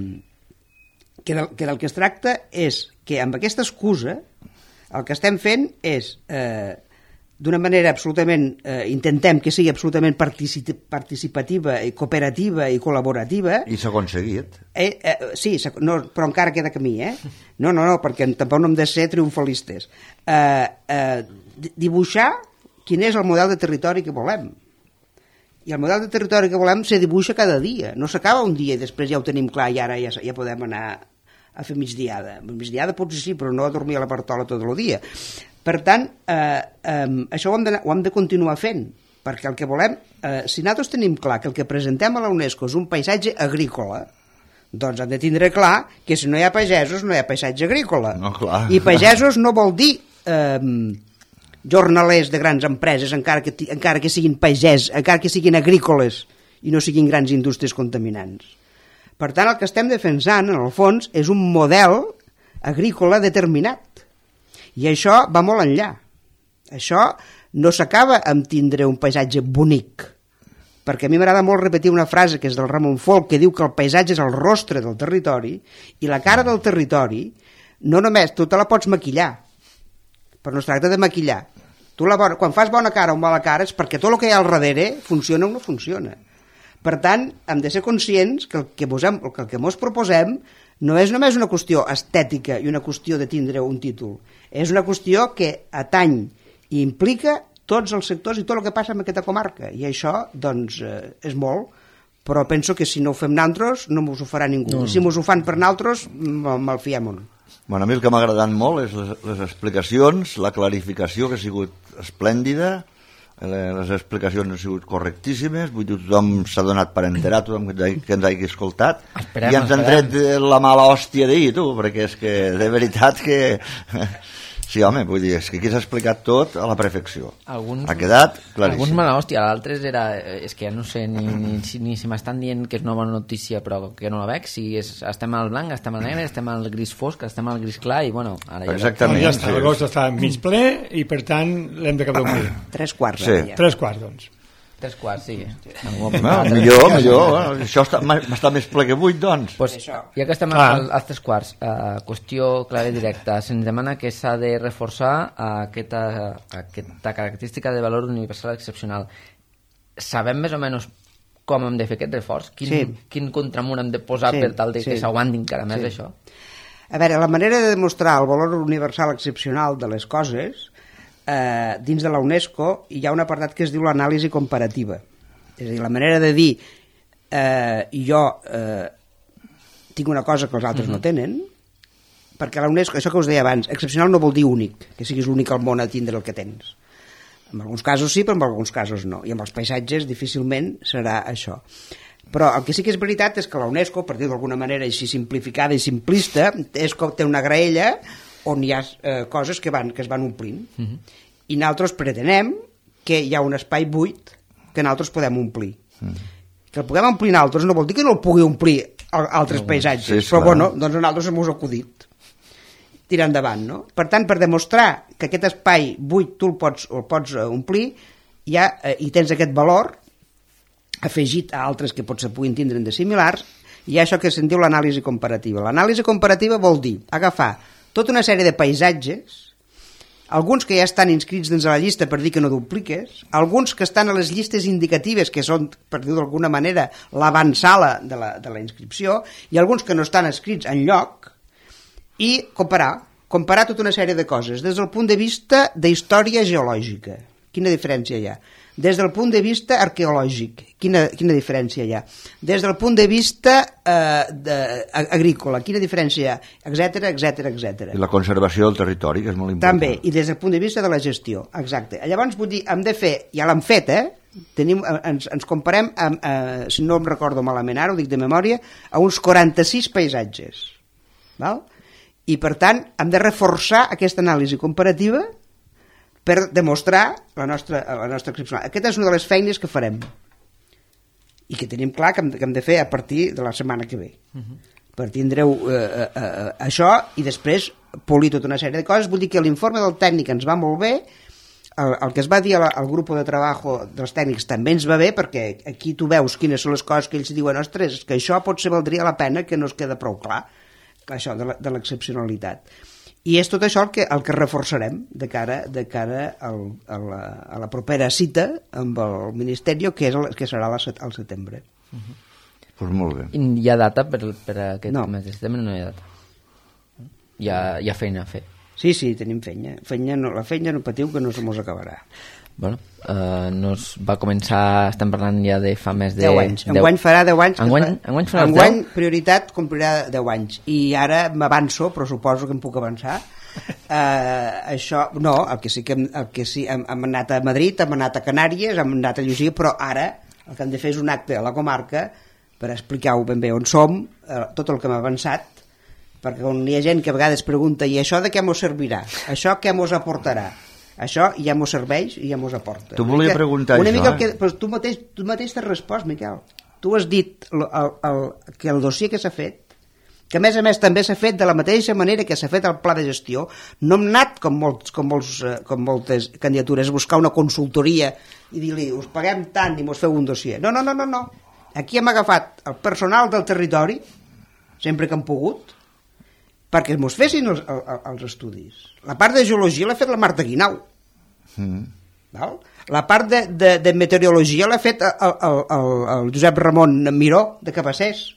que, del, que del que es tracta és que amb aquesta excusa el que estem fent és eh, d'una manera absolutament eh, intentem que sigui absolutament partici- participativa i cooperativa i col·laborativa. I s'ha aconseguit. Eh, eh, sí, s'ha- no, però encara queda camí, eh? No, no, no, perquè tampoc no hem de ser triomfalistes. Eh, eh, di- dibuixar quin és el model de territori que volem. I el model de territori que volem se dibuixa cada dia. No s'acaba un dia i després ja ho tenim clar i ara ja, ja podem anar a fer migdiada. Migdiada potser sí, però no a dormir a la partola tot el dia. Per tant, eh, eh, això ho hem, de, ho hem de continuar fent, perquè el que volem, eh, si nosaltres tenim clar que el que presentem a la UNESCO és un paisatge agrícola, doncs hem de tindre clar que si no hi ha pagesos no hi ha paisatge agrícola. No, clar. I pagesos no vol dir eh, jornalers de grans empreses, encara que, ti- encara que siguin pagès, encara que siguin agrícoles i no siguin grans indústries contaminants. Per tant, el que estem defensant, en el fons, és un model agrícola determinat. I això va molt enllà. Això no s'acaba amb tindre un paisatge bonic, perquè a mi m'agrada molt repetir una frase que és del Ramon Folch, que diu que el paisatge és el rostre del territori, i la cara del territori no només, tu te la pots maquillar, però no es tracta de maquillar. Tu la bona, quan fas bona cara o mala cara és perquè tot el que hi ha al darrere funciona o no funciona. Per tant, hem de ser conscients que el que, posem, que el que mos proposem no és només una qüestió estètica i una qüestió de tindre un títol, és una qüestió que atany i implica tots els sectors i tot el que passa en aquesta comarca, i això doncs eh, és molt, però penso que si no ho fem nosaltres no mos ho farà ningú, no, no. Si mos ho fan per nosaltres me'l fiem o no. Bueno, a mi el que m'ha agradat molt és les, les explicacions, la clarificació que ha sigut esplèndida, les explicacions han sigut correctíssimes, vull dir, tothom s'ha donat per enterar, tothom que ens hagi escoltat. Esperem, i ens han esperem. tret la mala hòstia d'ahir, tu, perquè és que de veritat que... Sí, home, vull dir, és que aquí s'ha explicat tot a la perfecció. Alguns, ha quedat alguns claríssim. mala hòstia, l'altre era, és que ja no sé ni, ni, si- ni si m'estan dient que és una bona notícia però que no la veig, si és, estem al blanc, estem al negre, estem al gris fosc, estem al gris clar i bueno, ara ja... Exactament. Ja està, sí. l'agost està mig ple i per tant l'hem d'acabar d'omplir. Tres quarts, Sí. ara ja. Tres quarts, doncs. Tres quarts, sí. No, millor, millor. Bueno, això està, està més ple que vuit, doncs. Pues, Això. ja que estem Clar. al, als tres quarts, uh, qüestió clara i directa, se'ns demana que s'ha de reforçar aquesta, aquesta característica de valor universal excepcional. Sabem més o menys com hem de fer aquest reforç? Quin, Sí. quin contramur hem de posar Sí, per tal de sí. que s'aguanti encara més Sí. això? A veure, la manera de demostrar el valor universal excepcional de les coses, eh, dins de la UNESCO hi ha un apartat que es diu l'anàlisi comparativa. És a dir, la manera de dir eh, jo eh, tinc una cosa que els altres no tenen, perquè la UNESCO, això que us deia abans, excepcional no vol dir únic, que siguis l'únic al món a tindre el que tens. En alguns casos sí, però en alguns casos no. I amb els paisatges difícilment serà això. Però el que sí que és veritat és que la UNESCO, per dir d'alguna manera així simplificada i simplista, és com té una graella on hi ha eh, coses que, van, que es van omplint. Uh -huh. I nosaltres pretenem que hi ha un espai buit que nosaltres podem omplir. Uh -huh. Que el puguem omplir nosaltres no vol dir que no el pugui omplir al- altres no, paisatges, sí, però clar. bueno, doncs a nosaltres ens ho acudit tirar endavant, no? Per tant, per demostrar que aquest espai buit tu el pots, el pots eh, omplir, ja, eh, i tens aquest valor, afegit a altres que potser puguin tindre de similars, hi ha això que se'n diu l'anàlisi comparativa. L'anàlisi comparativa vol dir agafar tota una sèrie de paisatges, alguns que ja estan inscrits dins la llista per dir que no dupliques, alguns que estan a les llistes indicatives, que són, per dir d'alguna manera, l'avançala de la, de la inscripció, i alguns que no estan escrits en lloc, i comparar, comparar tota una sèrie de coses, des del punt de vista d'història geològica. Quina diferència hi ha? Des del punt de vista arqueològic, quina, quina diferència hi ha? Des del punt de vista eh, de, agrícola, quina diferència hi ha? Etcètera, etcètera, etcètera. I la conservació del territori, que és molt important. També, i des del punt de vista de la gestió, exacte. Llavors, vull dir, hem de fer, ja l'hem fet, eh? Tenim, ens, ens comparem, amb, eh, si no em recordo malament ara, ho dic de memòria, a uns quaranta-sis paisatges. Val? I, per tant, hem de reforçar aquesta anàlisi comparativa per demostrar la nostra, la nostra excepcional. Aquesta és una de les feines que farem i que tenim clar que hem, que hem de fer a partir de la setmana que ve. Uh-huh. Per tindreu eh, eh, eh, això i després polir tota una sèrie de coses. Vull dir que l'informe del tècnic ens va molt bé, el, el que es va dir al, al grup de treball dels tècnics també ens va bé, perquè aquí tu veus quines són les coses que ells diuen, ostres, que això potser valdria la pena, que no es queda prou clar, això de l'excepcionalitat. I és tot això el que, el que reforçarem de cara, de cara al, a, la, a la propera cita amb el Ministeri, que, és el, que serà al setembre. Uh-huh. Pues molt bé. I hi ha data per, per aquest no. mes de setembre? No hi ha data. Hi ha, hi ha feina a fer. Sí, sí, tenim feina. feina no, la feina no patiu, que no se mos acabarà. Bueno, uh, nos va començar, estem parlant ja de fa més de... deu anys. Enguany farà deu anys. Enguany, enguany farà enguany prioritat complirà deu anys. I ara m'avanço, però suposo que em puc avançar. Uh, això, no, el que sí que, hem, el que sí, hem, hem anat a Madrid, hem anat a Canàries, hem anat a llegir, però ara el que hem de fer és un acte a la comarca per explicar-ho ben bé on som, uh, tot el que hem avançat, perquè on hi ha gent que a vegades pregunta, i això de què mos servirà? Això què mos aportarà? Això ja mos serveix i ja mos aporta. Tu volia mica, preguntar una això, mica eh? que, però tu mateix, tu mateix t'has respost, Miquel. Tu has dit el, el, el, que el dossier que s'ha fet, que a més a més també s'ha fet de la mateixa manera que s'ha fet el pla de gestió, no hem anat com, molts, com, molts, com moltes candidatures a buscar una consultoria i dir-li, us paguem tant i mos feu un dossier. No, no, no, no, no. Aquí hem agafat el personal del territori, sempre que hem pogut, perquè mos fessin els, els, els estudis. La part de geologia l'ha fet la Marta Guinau. Mm. Val? La part de, de, de meteorologia l'ha fet el, el, el, el Josep Ramon Miró, de Cabassers.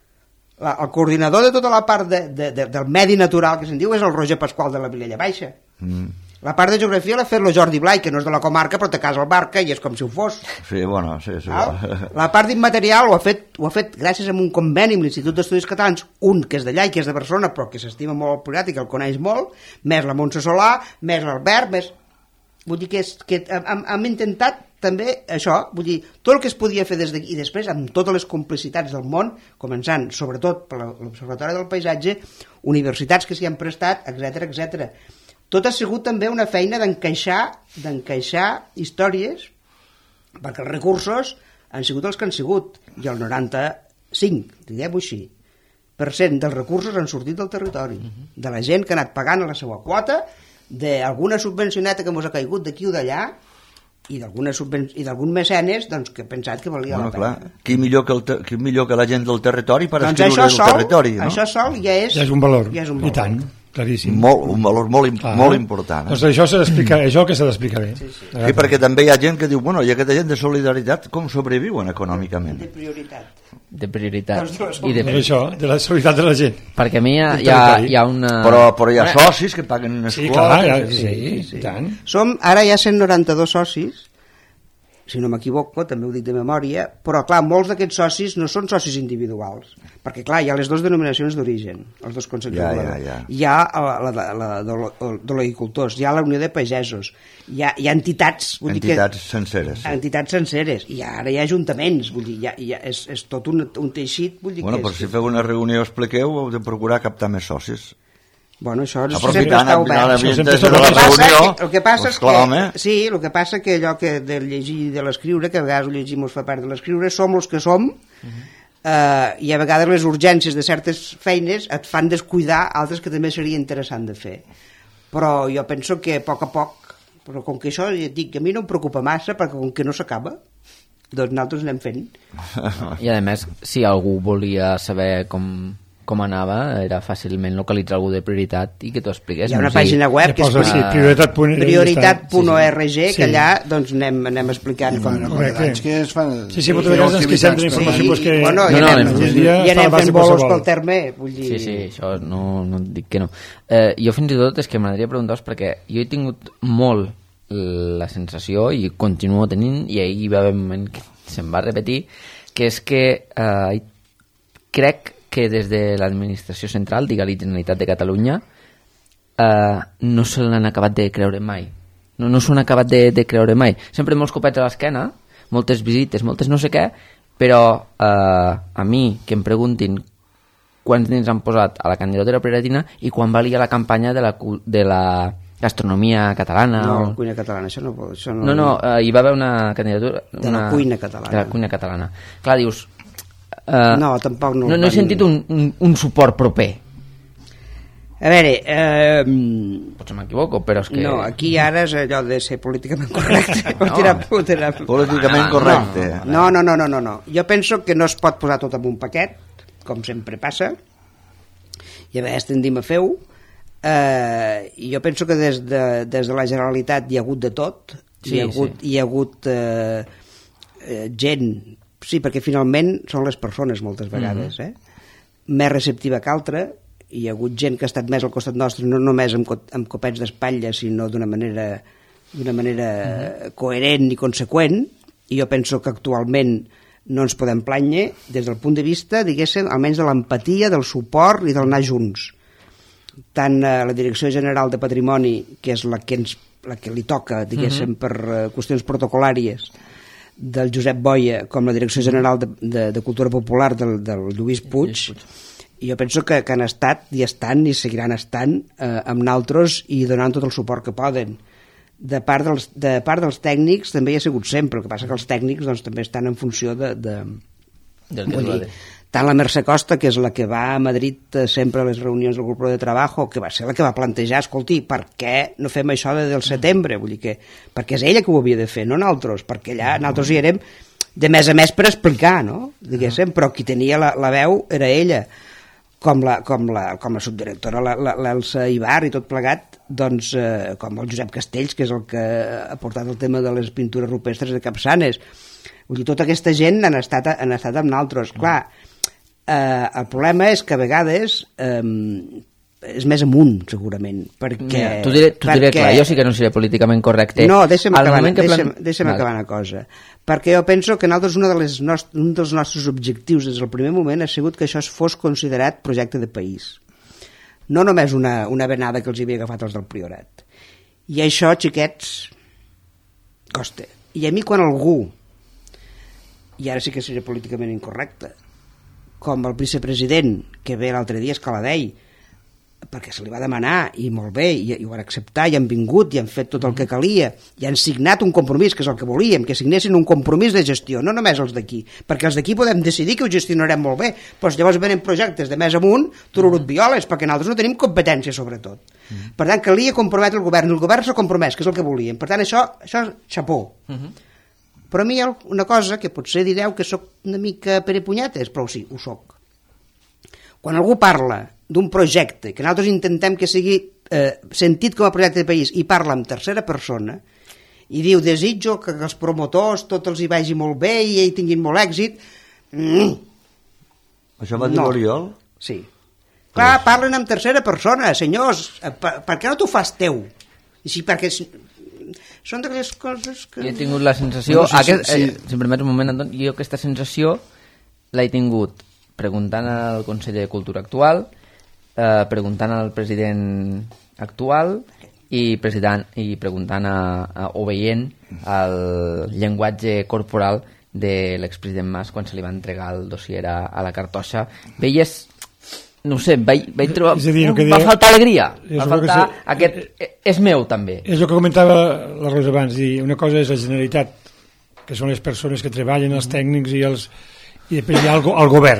La, el coordinador de tota la part de, de, de, del medi natural, que se'n diu, és el Roger Pasqual de la Vilella Baixa. Mm. La part de geografia l'ha fet el Jordi Blai, que no és de la comarca, però té casa al Barca i és com si ho fos. Sí, bueno, sí, sí. La part d'immaterial ho ha fet, ho ha fet gràcies a un conveni amb l'Institut d'Estudis Catalans, un que és d'allà i que és de Barcelona, però que s'estima molt el Prat i que el coneix molt, més la Montse Solà, més l'Albert, més... Vull dir que, és, que hem, hem intentat també això, vull dir, tot el que es podia fer des d'aquí i després amb totes les complicitats del món, començant sobretot per l'Observatori del Paisatge, universitats que s'hi han prestat, etcètera, etcètera. Tot ha sigut també una feina d'encaixar d'encaixar històries, perquè els recursos han sigut els que han sigut, i el noranta-cinc, diguem-ho així, per cent dels recursos han sortit del territori, de la gent que ha anat pagant a la seva quota, d'alguna subvencioneta que ens ha caigut d'aquí o d'allà, i d'algun mecenes doncs, que ha pensat que valia bueno, la pena. Clar. Qui millor que, el qui millor que la gent del territori per doncs escriure del sol, territori, no? Això sol ja és, ja és un valor, ja és un valor. I tant, claríssim. Molt, un valor molt, Clar. molt important. Eh? Doncs això s'ha d'explicar, això que s'ha d'explicar bé. Sí, sí. Sí, perquè també hi ha gent que diu, bueno, i aquesta gent de solidaritat com sobreviuen econòmicament? De prioritat. De prioritat. Doncs I de... Per això, de la solidaritat de la gent. Perquè a mi hi ha, hi ha, hi ha una... Però, però hi ha socis que paguen unes Sí, quotes. clar, ja, sí, sí, sí, sí, tant. Som, ara hi ha cent noranta-dos socis, si no m'equivoco, també ho dic de memòria, però clar, molts d'aquests socis no són socis individuals, perquè clar, hi ha les dues denominacions d'origen, els dos consells Ja, reguladors. ja, ja. Hi ha la, la, la, la d'olicultors, hi ha la Unió de Pagesos, hi ha, hi ha entitats, vull Entitats dir que, senceres. Sí. entitats senceres, i ara hi ha ajuntaments, vull dir, hi ha, hi ha, és, és tot un, un teixit, vull dir Bueno, que però és, si feu una reunió expliqueu, heu de procurar captar més socis. Bueno, això Aprofitant, sempre està obert. al Això final, sempre des està de la obert. reunió, El que passa doncs és clar, que, home, sí, el que passa que allò que de llegir i de l'escriure, que a vegades ho llegim us fa part de l'escriure, som els que som, uh -huh. eh, i a vegades les urgències de certes feines et fan descuidar altres que també seria interessant de fer. Però jo penso que a poc a poc, però com que això, ja et dic, a mi no em preocupa massa, perquè com que no s'acaba, doncs nosaltres anem fent. I a més, si algú volia saber com, com anava, era fàcilment localitzar algú de prioritat i que t'ho expliqués. Hi ha una no? pàgina web que és sí, prioritat punt prioritat.org sí, sí. que allà doncs, anem, anem explicant. I fan Correcte. anys que es fan... Sí, sí, moltes vegades ens queixem de la informació Sí, pues que... bueno, No, i no, anem, no, i dia anem fa la base fent bolos qualsevol. pel terme, vull dir... Sí, sí, això no, no et dic que no. Eh, jo fins i tot és que m'agradaria preguntar-vos perquè jo he tingut molt la sensació i continuo tenint, i ahir hi va haver un moment que se'm va repetir, que és que eh, crec que des de l'administració central, digue la Generalitat de Catalunya, eh, no se l'han acabat de creure mai. No, no s'ho han acabat de, de creure mai. Sempre molts copets a l'esquena, moltes visites, moltes no sé què, però eh, a mi que em preguntin quants diners han posat a la candidatura preretina i quan valia la campanya de la, de la gastronomia catalana. No, o... la cuina catalana, això no... Això no, No, no, eh, hi va haver una candidatura... De una... la cuina catalana. De la cuina catalana. Clar, dius... Eh, No, tampoc no No, no he van- sentit un, un, un suport proper. A veure, eh, Potser m'equivoco, però és que... no, aquí ara és allò de ser políticament correcte. No. no. Tirar, tirar... Políticament no, correcte. No, no, no, no, no, no. Jo penso que no es pot posar tot en un paquet, com sempre passa, i a vegades tendim a fer-ho. Eh, i jo penso que des de, des de la Generalitat hi ha hagut de tot, Sí, hi ha hagut, sí. hi ha hagut eh, eh, gent, sí, perquè finalment són les persones moltes vegades, eh? més receptiva que altra, hi ha hagut gent que ha estat més al costat nostre, no només amb, co amb copets d'espatlla, sinó d'una manera, d'una manera coherent i conseqüent, i jo penso que actualment no ens podem plànyer des del punt de vista, diguéssim, almenys de l'empatia, del suport i del anar junts. Tant eh, la Direcció General de Patrimoni, que és la que, ens, la que li toca, diguéssim, uh -huh. per eh, qüestions protocolàries, del Josep Boia, com la Direcció General de, de, de Cultura Popular del, del Lluís Puig, i jo penso que, que han estat i estan i seguiran estant eh, amb naltros i donant tot el suport que poden. De part, dels, de part dels tècnics també hi ha sigut sempre, el que passa que els tècnics doncs, també estan en funció de... de Del que vull duele. dir, tant la Mercè Costa, que és la que va a Madrid eh, sempre a les reunions del grup de treball, que va ser la que va plantejar, escolti, per què no fem això des del setembre? Vull dir que, perquè és ella que ho havia de fer, no nosaltres, perquè allà nosaltres hi érem de mes a mes per explicar, no? Diguéssim, però qui tenia la, la veu era ella, com la, com la, com la subdirectora, l'Elsa Ibar i tot plegat, doncs, eh, com el Josep Castells, que és el que ha portat el tema de les pintures rupestres de Capçanes. Vull dir, tota aquesta gent han estat, han estat amb nosaltres. Clar, eh, el problema és que a vegades eh, és més amunt, segurament, perquè... Mira, t'ho diré, t'ho diré perquè... clar, jo sí que no seré políticament correcte. No, deixa'm Al acabar, moment que deixa'm, plan- deixa'm Vale. acabar una cosa. Perquè jo penso que nosaltres una de les nost un dels nostres objectius des del primer moment ha sigut que això fos considerat projecte de país. No només una, una venada que els hi havia agafat els del Priorat. I això, xiquets, costa. I a mi quan algú, i ara sí que seré políticament incorrecte, com el vicepresident, que ve l'altre dia a Escaladei, perquè se li va demanar, i molt bé, i, i ho van acceptar, i han vingut, i han fet tot el que calia, i han signat un compromís, que és el que volíem, que signessin un compromís de gestió, no només els d'aquí, perquè els d'aquí podem decidir que ho gestionarem molt bé, però llavors venen projectes de més amunt, tururut violes, perquè nosaltres no tenim competència sobre tot. Mm. Per tant, calia comprometre el govern, i el govern s'ha compromès, que és el que volíem. Per tant, això, això és xapó. Mm -hmm. Però a mi hi ha una cosa que potser direu que sóc una mica perepunyetes, però sí, ho soc. Quan algú parla d'un projecte que nosaltres intentem que sigui eh, sentit com a projecte de país i parla en tercera persona i diu desitjo que els promotors tots els hi vagi molt bé i ells tinguin molt èxit, mm, Això va dir No. l'Oriol? sí. Clar, parlen en tercera persona, senyors, eh, per, per què no t'ho fas teu? I sí, perquè s- són d'aquelles coses que... Jo he tingut la sensació... No, sí, sí, aquest, sí. eh, si em permets un moment, Anton, jo aquesta sensació l'he tingut preguntant al Consell de Cultura actual, eh, preguntant al president actual i, president, i preguntant a, a, o veient el llenguatge corporal de l'expresident Mas quan se li va entregar el dossier a, a la cartoixa. Veies... No ho sé, vaig, vaig trobar... És a dir, el que va deia- faltar alegria, És va el que faltar se- aquest... És meu, també. És el que comentava la Rosa abans, dir, una cosa és la Generalitat, que són les persones que treballen, els tècnics i els i després hi ha el, go- el govern.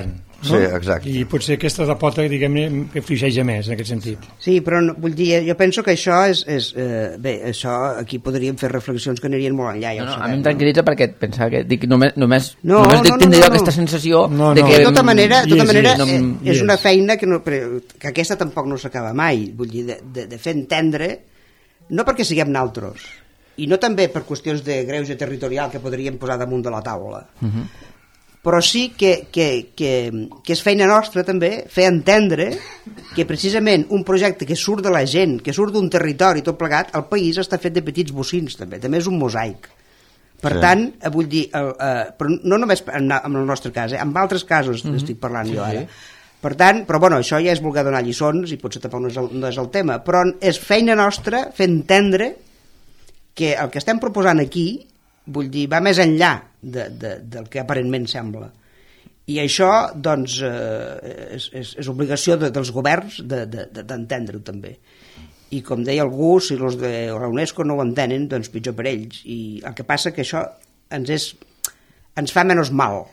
no? Sí, exacte. I potser aquesta és la pota, diguem-ne, que fluixeja més en aquest sentit. Sí, però no, vull dir, jo penso que això és... és eh, bé, això aquí podríem fer reflexions que anirien molt enllà, ja No, ho no, sabem. a mi em tranquil·litza perquè et pensava que dic, només, només, No, només dic, no, no, tindré no, jo no. aquesta sensació No, de no. que... De tota manera, de tota Yes, manera yes, eh, yes. és una feina que, no, que aquesta tampoc no s'acaba mai, vull dir, de, de, de fer entendre, no perquè siguem naltros, i no també per qüestions de greuge territorial que podríem posar damunt de la taula, uh -huh. però sí que, que, que, que és feina nostra també fer entendre que precisament un projecte que surt de la gent, que surt d'un territori tot plegat, el país està fet de petits bocins també, també és un mosaic. Per Sí. tant, eh, vull dir, el, eh, però no només en, en el nostre cas, eh, en altres casos mm-hmm. estic parlant jo ara. Per tant, però bueno, això ja és voler donar lliçons i potser tampoc no és, el, no és el tema, però és feina nostra fer entendre que el que estem proposant aquí, vull dir, va més enllà de, de, del que aparentment sembla. I això, doncs, eh, és, és, és obligació de, dels governs d'entendre-ho de, de, també. I com deia algú, si els de la UNESCO no ho entenen, doncs pitjor per ells. I el que passa que això ens, és, ens fa menys mal.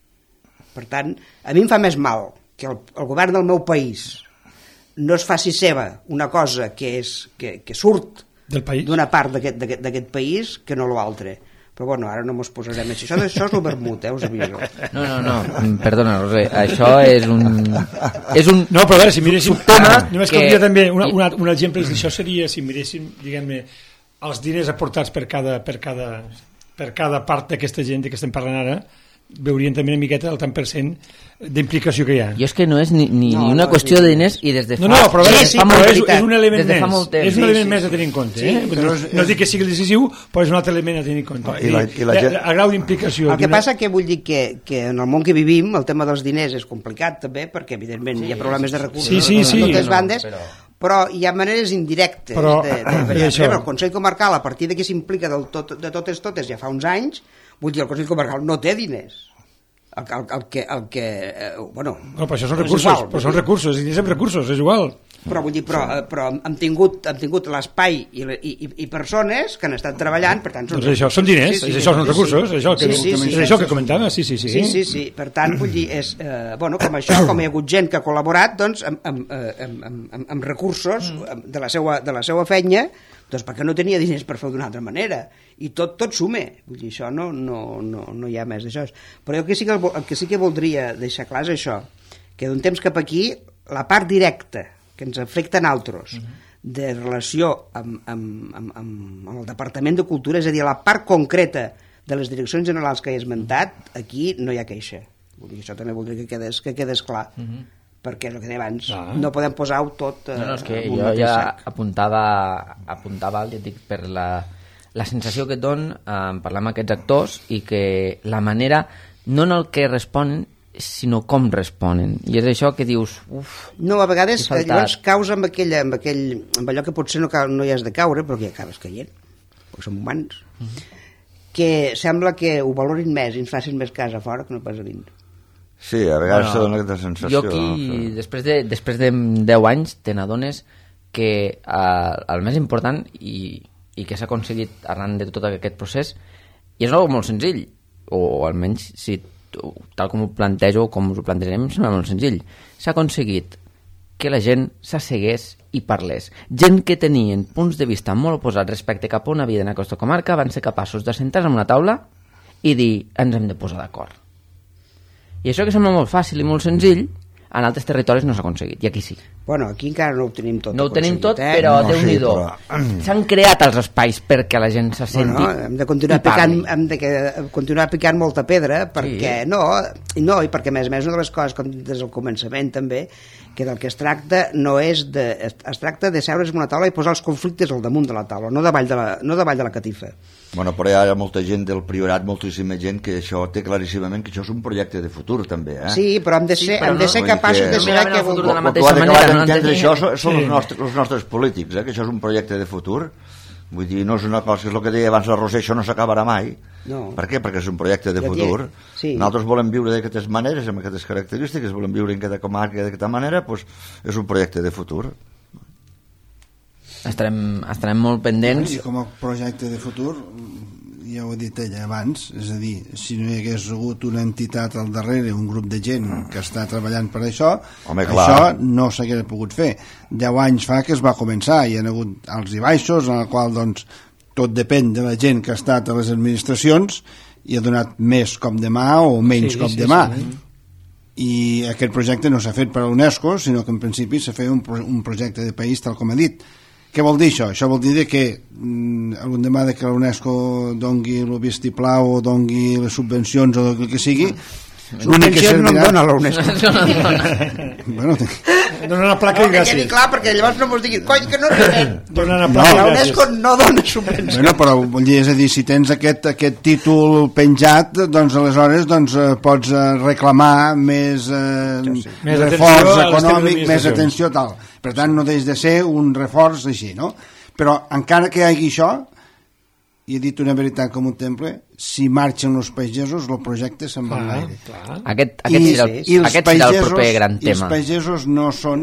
Per tant, a mi em fa més mal que el, el govern del meu país no es faci seva una cosa que, és, que, que surt Del país. d'una part d'aquest país que no l'altre. Però bueno, ara no mos posarem així. Això, això és el vermut, eh, us aviso. No, no, no, perdona, Roser, això és un... És un No, però a veure, si miréssim... subtema Només que- caldria també... Una, una, un exemple d'això seria si miréssim, diguem-ne, els diners aportats per cada, per cada, per cada part d'aquesta gent de que estem parlant ara, veurien també una miqueta el tant per cent d'implicació que hi ha. Jo és que no és ni, ni, No, ni una no, qüestió sí. de diners i des de fa... No, no, però, a veure, des sí, de fa però molt és, veritat. és un element des de fa més. molt temps. És un Sí, element sí, més sí. a tenir en compte. Sí, Eh? però No, és- no dic que sigui decisiu, però és un altre element a tenir en compte. No, i la- i la gent- El grau d'implicació... El que d'una- passa que vull dir que, que en el món que vivim el tema dels diners és complicat també perquè evidentment sí, hi ha problemes de recursos Sí, sí, sí. de totes No, bandes, però- però hi ha maneres indirectes Però, de, de, és de, això. de, el Consell Comarcal, a partir de que s'implica del tot, de totes totes ja fa uns anys, vull dir, el Consell Comarcal no té diners. El, el, el que... El que eh, bueno, No, però això són és recursos, igual, però vull són dir. recursos, i són recursos, és igual. Però vull dir, però, eh, però hem tingut, hem tingut l'espai i, le- i, i, i persones que han estat treballant, per tant... Doncs això són diners, Sí, sí, és això són sí, recursos, sí. és això que, Sí, sí, sí, és sí, això sí, que comentava, sí, sí, sí. Sí, sí, sí. Per tant, vull dir, és, eh, bueno, com això, com hi ha hagut gent que ha col·laborat doncs, amb, amb, eh, amb, amb, amb, amb recursos de la seva, de la seva feina, doncs perquè no tenia diners per fer-ho d'una altra manera. I tot tot sume. Vull dir, això no, no, no, no hi ha més d'això. Però jo el que, sí que, el, el que sí que voldria deixar clar és això, que d'un temps cap aquí, la part directa que ens afecta a nosaltres, de relació amb, amb, amb, amb, amb el Departament de Cultura, és a dir, la part concreta de les direccions generals que he esmentat, aquí no hi ha queixa. Vull dir, això també voldria que quedés, que quedés clar, uh -huh. perquè és el que deia abans, Ah. no podem posar-ho tot eh, No, no, és que en un jo mateix ja sac. apuntava, apuntava ja et dic, per la, la sensació que et don eh, parlar amb aquests actors i que la manera, no en el que responen, sinó com responen. I és això que dius, uf, No, a vegades He faltat. llavors caus amb, aquella, amb, aquell, amb allò que potser no, cal, no hi has de caure, però que hi acabes caient, perquè som humans, uh -huh. que sembla que ho valorin més i ens facin més cas a fora que no pas a dins. Sí, a vegades Bueno, se dona aquesta sensació. jo aquí, no? després, de, després de deu anys, te n'adones que eh, el més important i, i que s'ha aconseguit arran de tot aquest procés, i és una cosa molt senzill, o, o almenys si, tal com ho plantejo, com us ho plantejarem, em sembla molt senzill. S'ha aconseguit que la gent s'assegués i parlés. Gent que tenien punts de vista molt oposats respecte cap a una vida en aquesta comarca van ser capaços de sentar-se en una taula i dir, ens hem de posar d'acord. I això que sembla molt fàcil i molt senzill, en altres territoris no s'ha aconseguit, i aquí sí. Bueno, aquí encara no ho tenim tot No ho tenim tot, aconseguit, eh? però No, Déu-n'hi-do. sí, però- S'han creat els espais perquè la gent se senti Bueno, hem de continuar i parli. picant, hem de que, continuar picant molta pedra perquè Sí. no, i no, i perquè a més a més una de les coses com he dit des del començament també, que del que es tracta no és de, es, es tracta de seure's en una taula i posar els conflictes al damunt de la taula, no davall de la, no davall de la catifa. Bueno, però hi ha molta gent del Priorat, moltíssima gent que això té claríssimament que això és un projecte de futur també, eh? Sí, però hem de Sí, ser, però hem de no- ser vull dir capaços que- de No saber miraven què el futur vol de la El mateixa que ho ha manera, d'acabar no d'entendre entenien. això són, són Sí. els, nostres, els nostres polítics, eh? Que això és un projecte de futur. Vull dir, no és una cosa, és el que deia abans la Roser, això no s'acabarà mai. No. Per què? Perquè és un projecte de Ja futur. té- sí. Nosaltres volem viure d'aquestes maneres, amb aquestes característiques, volem viure en cada comarca d'aquesta manera, doncs és un projecte de futur. Estarem, estarem molt pendents. I com a projecte de futur ja ho he dit ella abans, és a dir, si no hi hagués hagut una entitat al darrere, un grup de gent que està treballant per això, Home, això no s'hagués pogut fer. Deu anys fa que es va començar, hi ha hagut alts i baixos, en el qual doncs, tot depèn de la gent que ha estat a les administracions i ha donat més cop de mà o menys sí, cop sí, de mà. Sí, sí. I aquest projecte no s'ha fet per a l'UNESCO, sinó que en principi s'ha fet un, pro un projecte de país, tal com ha dit. Què vol dir això? Això vol dir que mm, l'endemà de que l'UNESCO dongui el vistiplau o dongui les subvencions o el que sigui, subvencions no em dona la UNESCO. Bueno, dona una placa i gràcies. Que quedi clar, perquè llavors no mos diguin cony, que no rebem. Dona una placa la i UNESCO no dona subvencions. Bueno, però vull dir, és a dir, si tens aquest, aquest títol penjat, doncs aleshores doncs, eh, pots eh, reclamar més, eh, sí, sí. més reforç econòmic, més atenció, tal. Per tant, no deix de ser un reforç així, no? Però encara que hi hagi això, i he dit una veritat com un temple, si marxen els pagesos el projecte se'n va a l'aire. Aquest, aquest, I, serà, el, i aquest serà el proper gran tema. I els pagesos no són,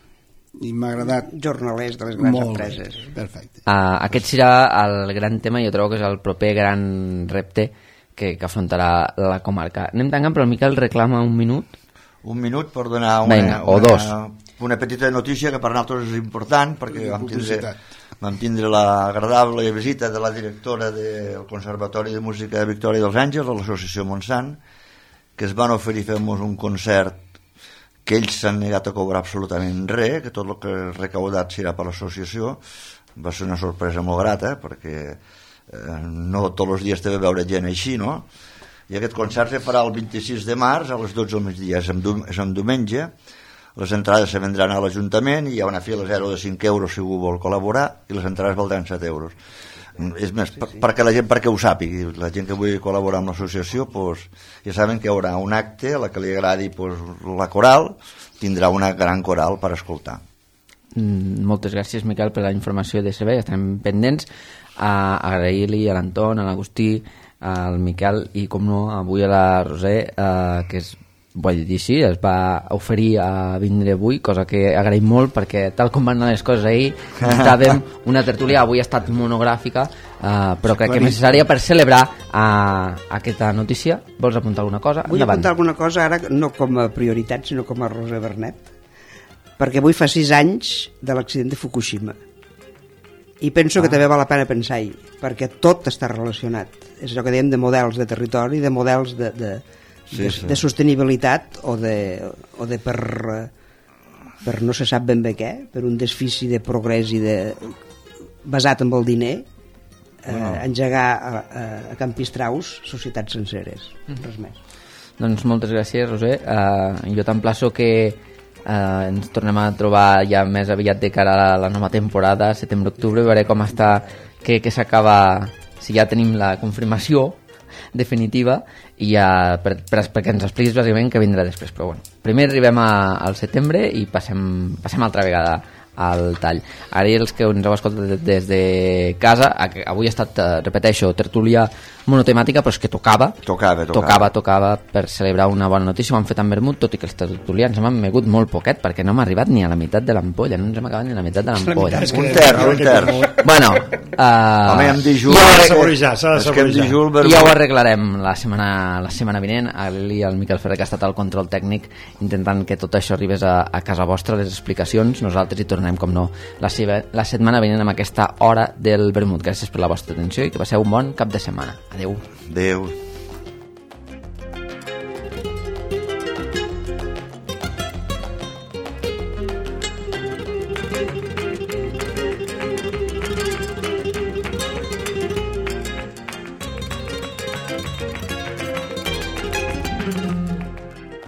i m'ha agradat, jornalers de les grans molt empreses. Perfecte. Uh, aquest serà el gran tema, jo trobo que és el proper gran repte que, que afrontarà la comarca. Anem tancant, però el Miquel reclama un minut. Un minut per donar una, Venga, o una, dos. una petita notícia que per nosaltres és important, perquè vam tindre, vam tindre l'agradable visita de la directora del Conservatori de Música de Victòria dels Àngels, a l'associació Montsant, que es van oferir fer-nos un concert que ells s'han negat a cobrar absolutament res, que tot el que és recaudat serà per l'associació. Va ser una sorpresa molt grata, perquè eh, no tots els dies té de veure gent així, no? I aquest concert se farà el vint-i-sis de març a les dotze del migdia, és en, és en diumenge. Les entrades se vendran a l'Ajuntament i hi ha una fila zero de cinc euros si algú vol col·laborar i les entrades valdran set euros. És més, sí, sí. perquè la gent perquè ho sàpigui, la gent que vulgui col·laborar amb l'associació, pues, ja saben que hi haurà un acte, a la que li agradi pues, la coral, tindrà una gran coral per escoltar. Mm, moltes gràcies, Miquel, per la informació de saber, estem pendents. A agrair-li a l'Anton, a l'Agustí, al Miquel i, com no, avui a la Roser, eh, que és, vull dir, sí, es va oferir a vindre avui, cosa que agraïm molt, perquè tal com van anar les coses ahir, estàvem una tertúlia, avui ha estat monogràfica, eh, però crec que és necessària per celebrar eh, aquesta notícia. Vols apuntar alguna cosa? Vull Endavant. apuntar alguna cosa, ara no com a prioritat, sinó com a Roser Bernet, perquè avui fa sis anys de l'accident de Fukushima. I penso ah. que també val la pena pensar-hi, perquè tot està relacionat. És allò que dèiem de models de territori, de models de, de, sí, de, sí. de sostenibilitat o de, o de per, per no se sap ben bé què, per un desfici de progrés i de, basat en el diner, eh, wow. engegar a, a, a Campistraus societats senceres. Mm-hmm. Res més. Doncs moltes gràcies, Roser. Uh, jo t'emplaço que Uh, ens tornem a trobar ja més aviat de cara a la nova temporada, setembre-octubre, veuré com està, que, que s'acaba, si ja tenim la confirmació definitiva, i ja per, per, perquè ens expliquis bàsicament què vindrà després. Però bueno, primer arribem a, al setembre i passem, passem altra vegada al tall. Ara els que ens heu escoltat des de casa, avui ha estat, repeteixo, tertúlia monotemàtica, però és que tocava tocava, tocava, tocava, tocava per celebrar una bona notícia. Ho han fet amb vermut, tot i que els tertulians m'han megut molt poquet, perquè no hem arribat ni a la meitat de l'ampolla, no ens hem acabat ni a la meitat de l'ampolla. Un terç, un terç. Bueno, uh, home, em dijul, s'ha de saboritzar, s'ha de saboritzar. Ja ho arreglarem la setmana, la setmana vinent. A l'Eli i al Miquel Ferrer, que ha estat al control tècnic, intentant que tot això arribés a, a casa vostra, les explicacions. Nosaltres hi tornem, com no, la, seva, la setmana vinent amb aquesta hora del vermut. Gràcies per la vostra atenció i que passeu un bon cap de setmana. Adeu. Adeu.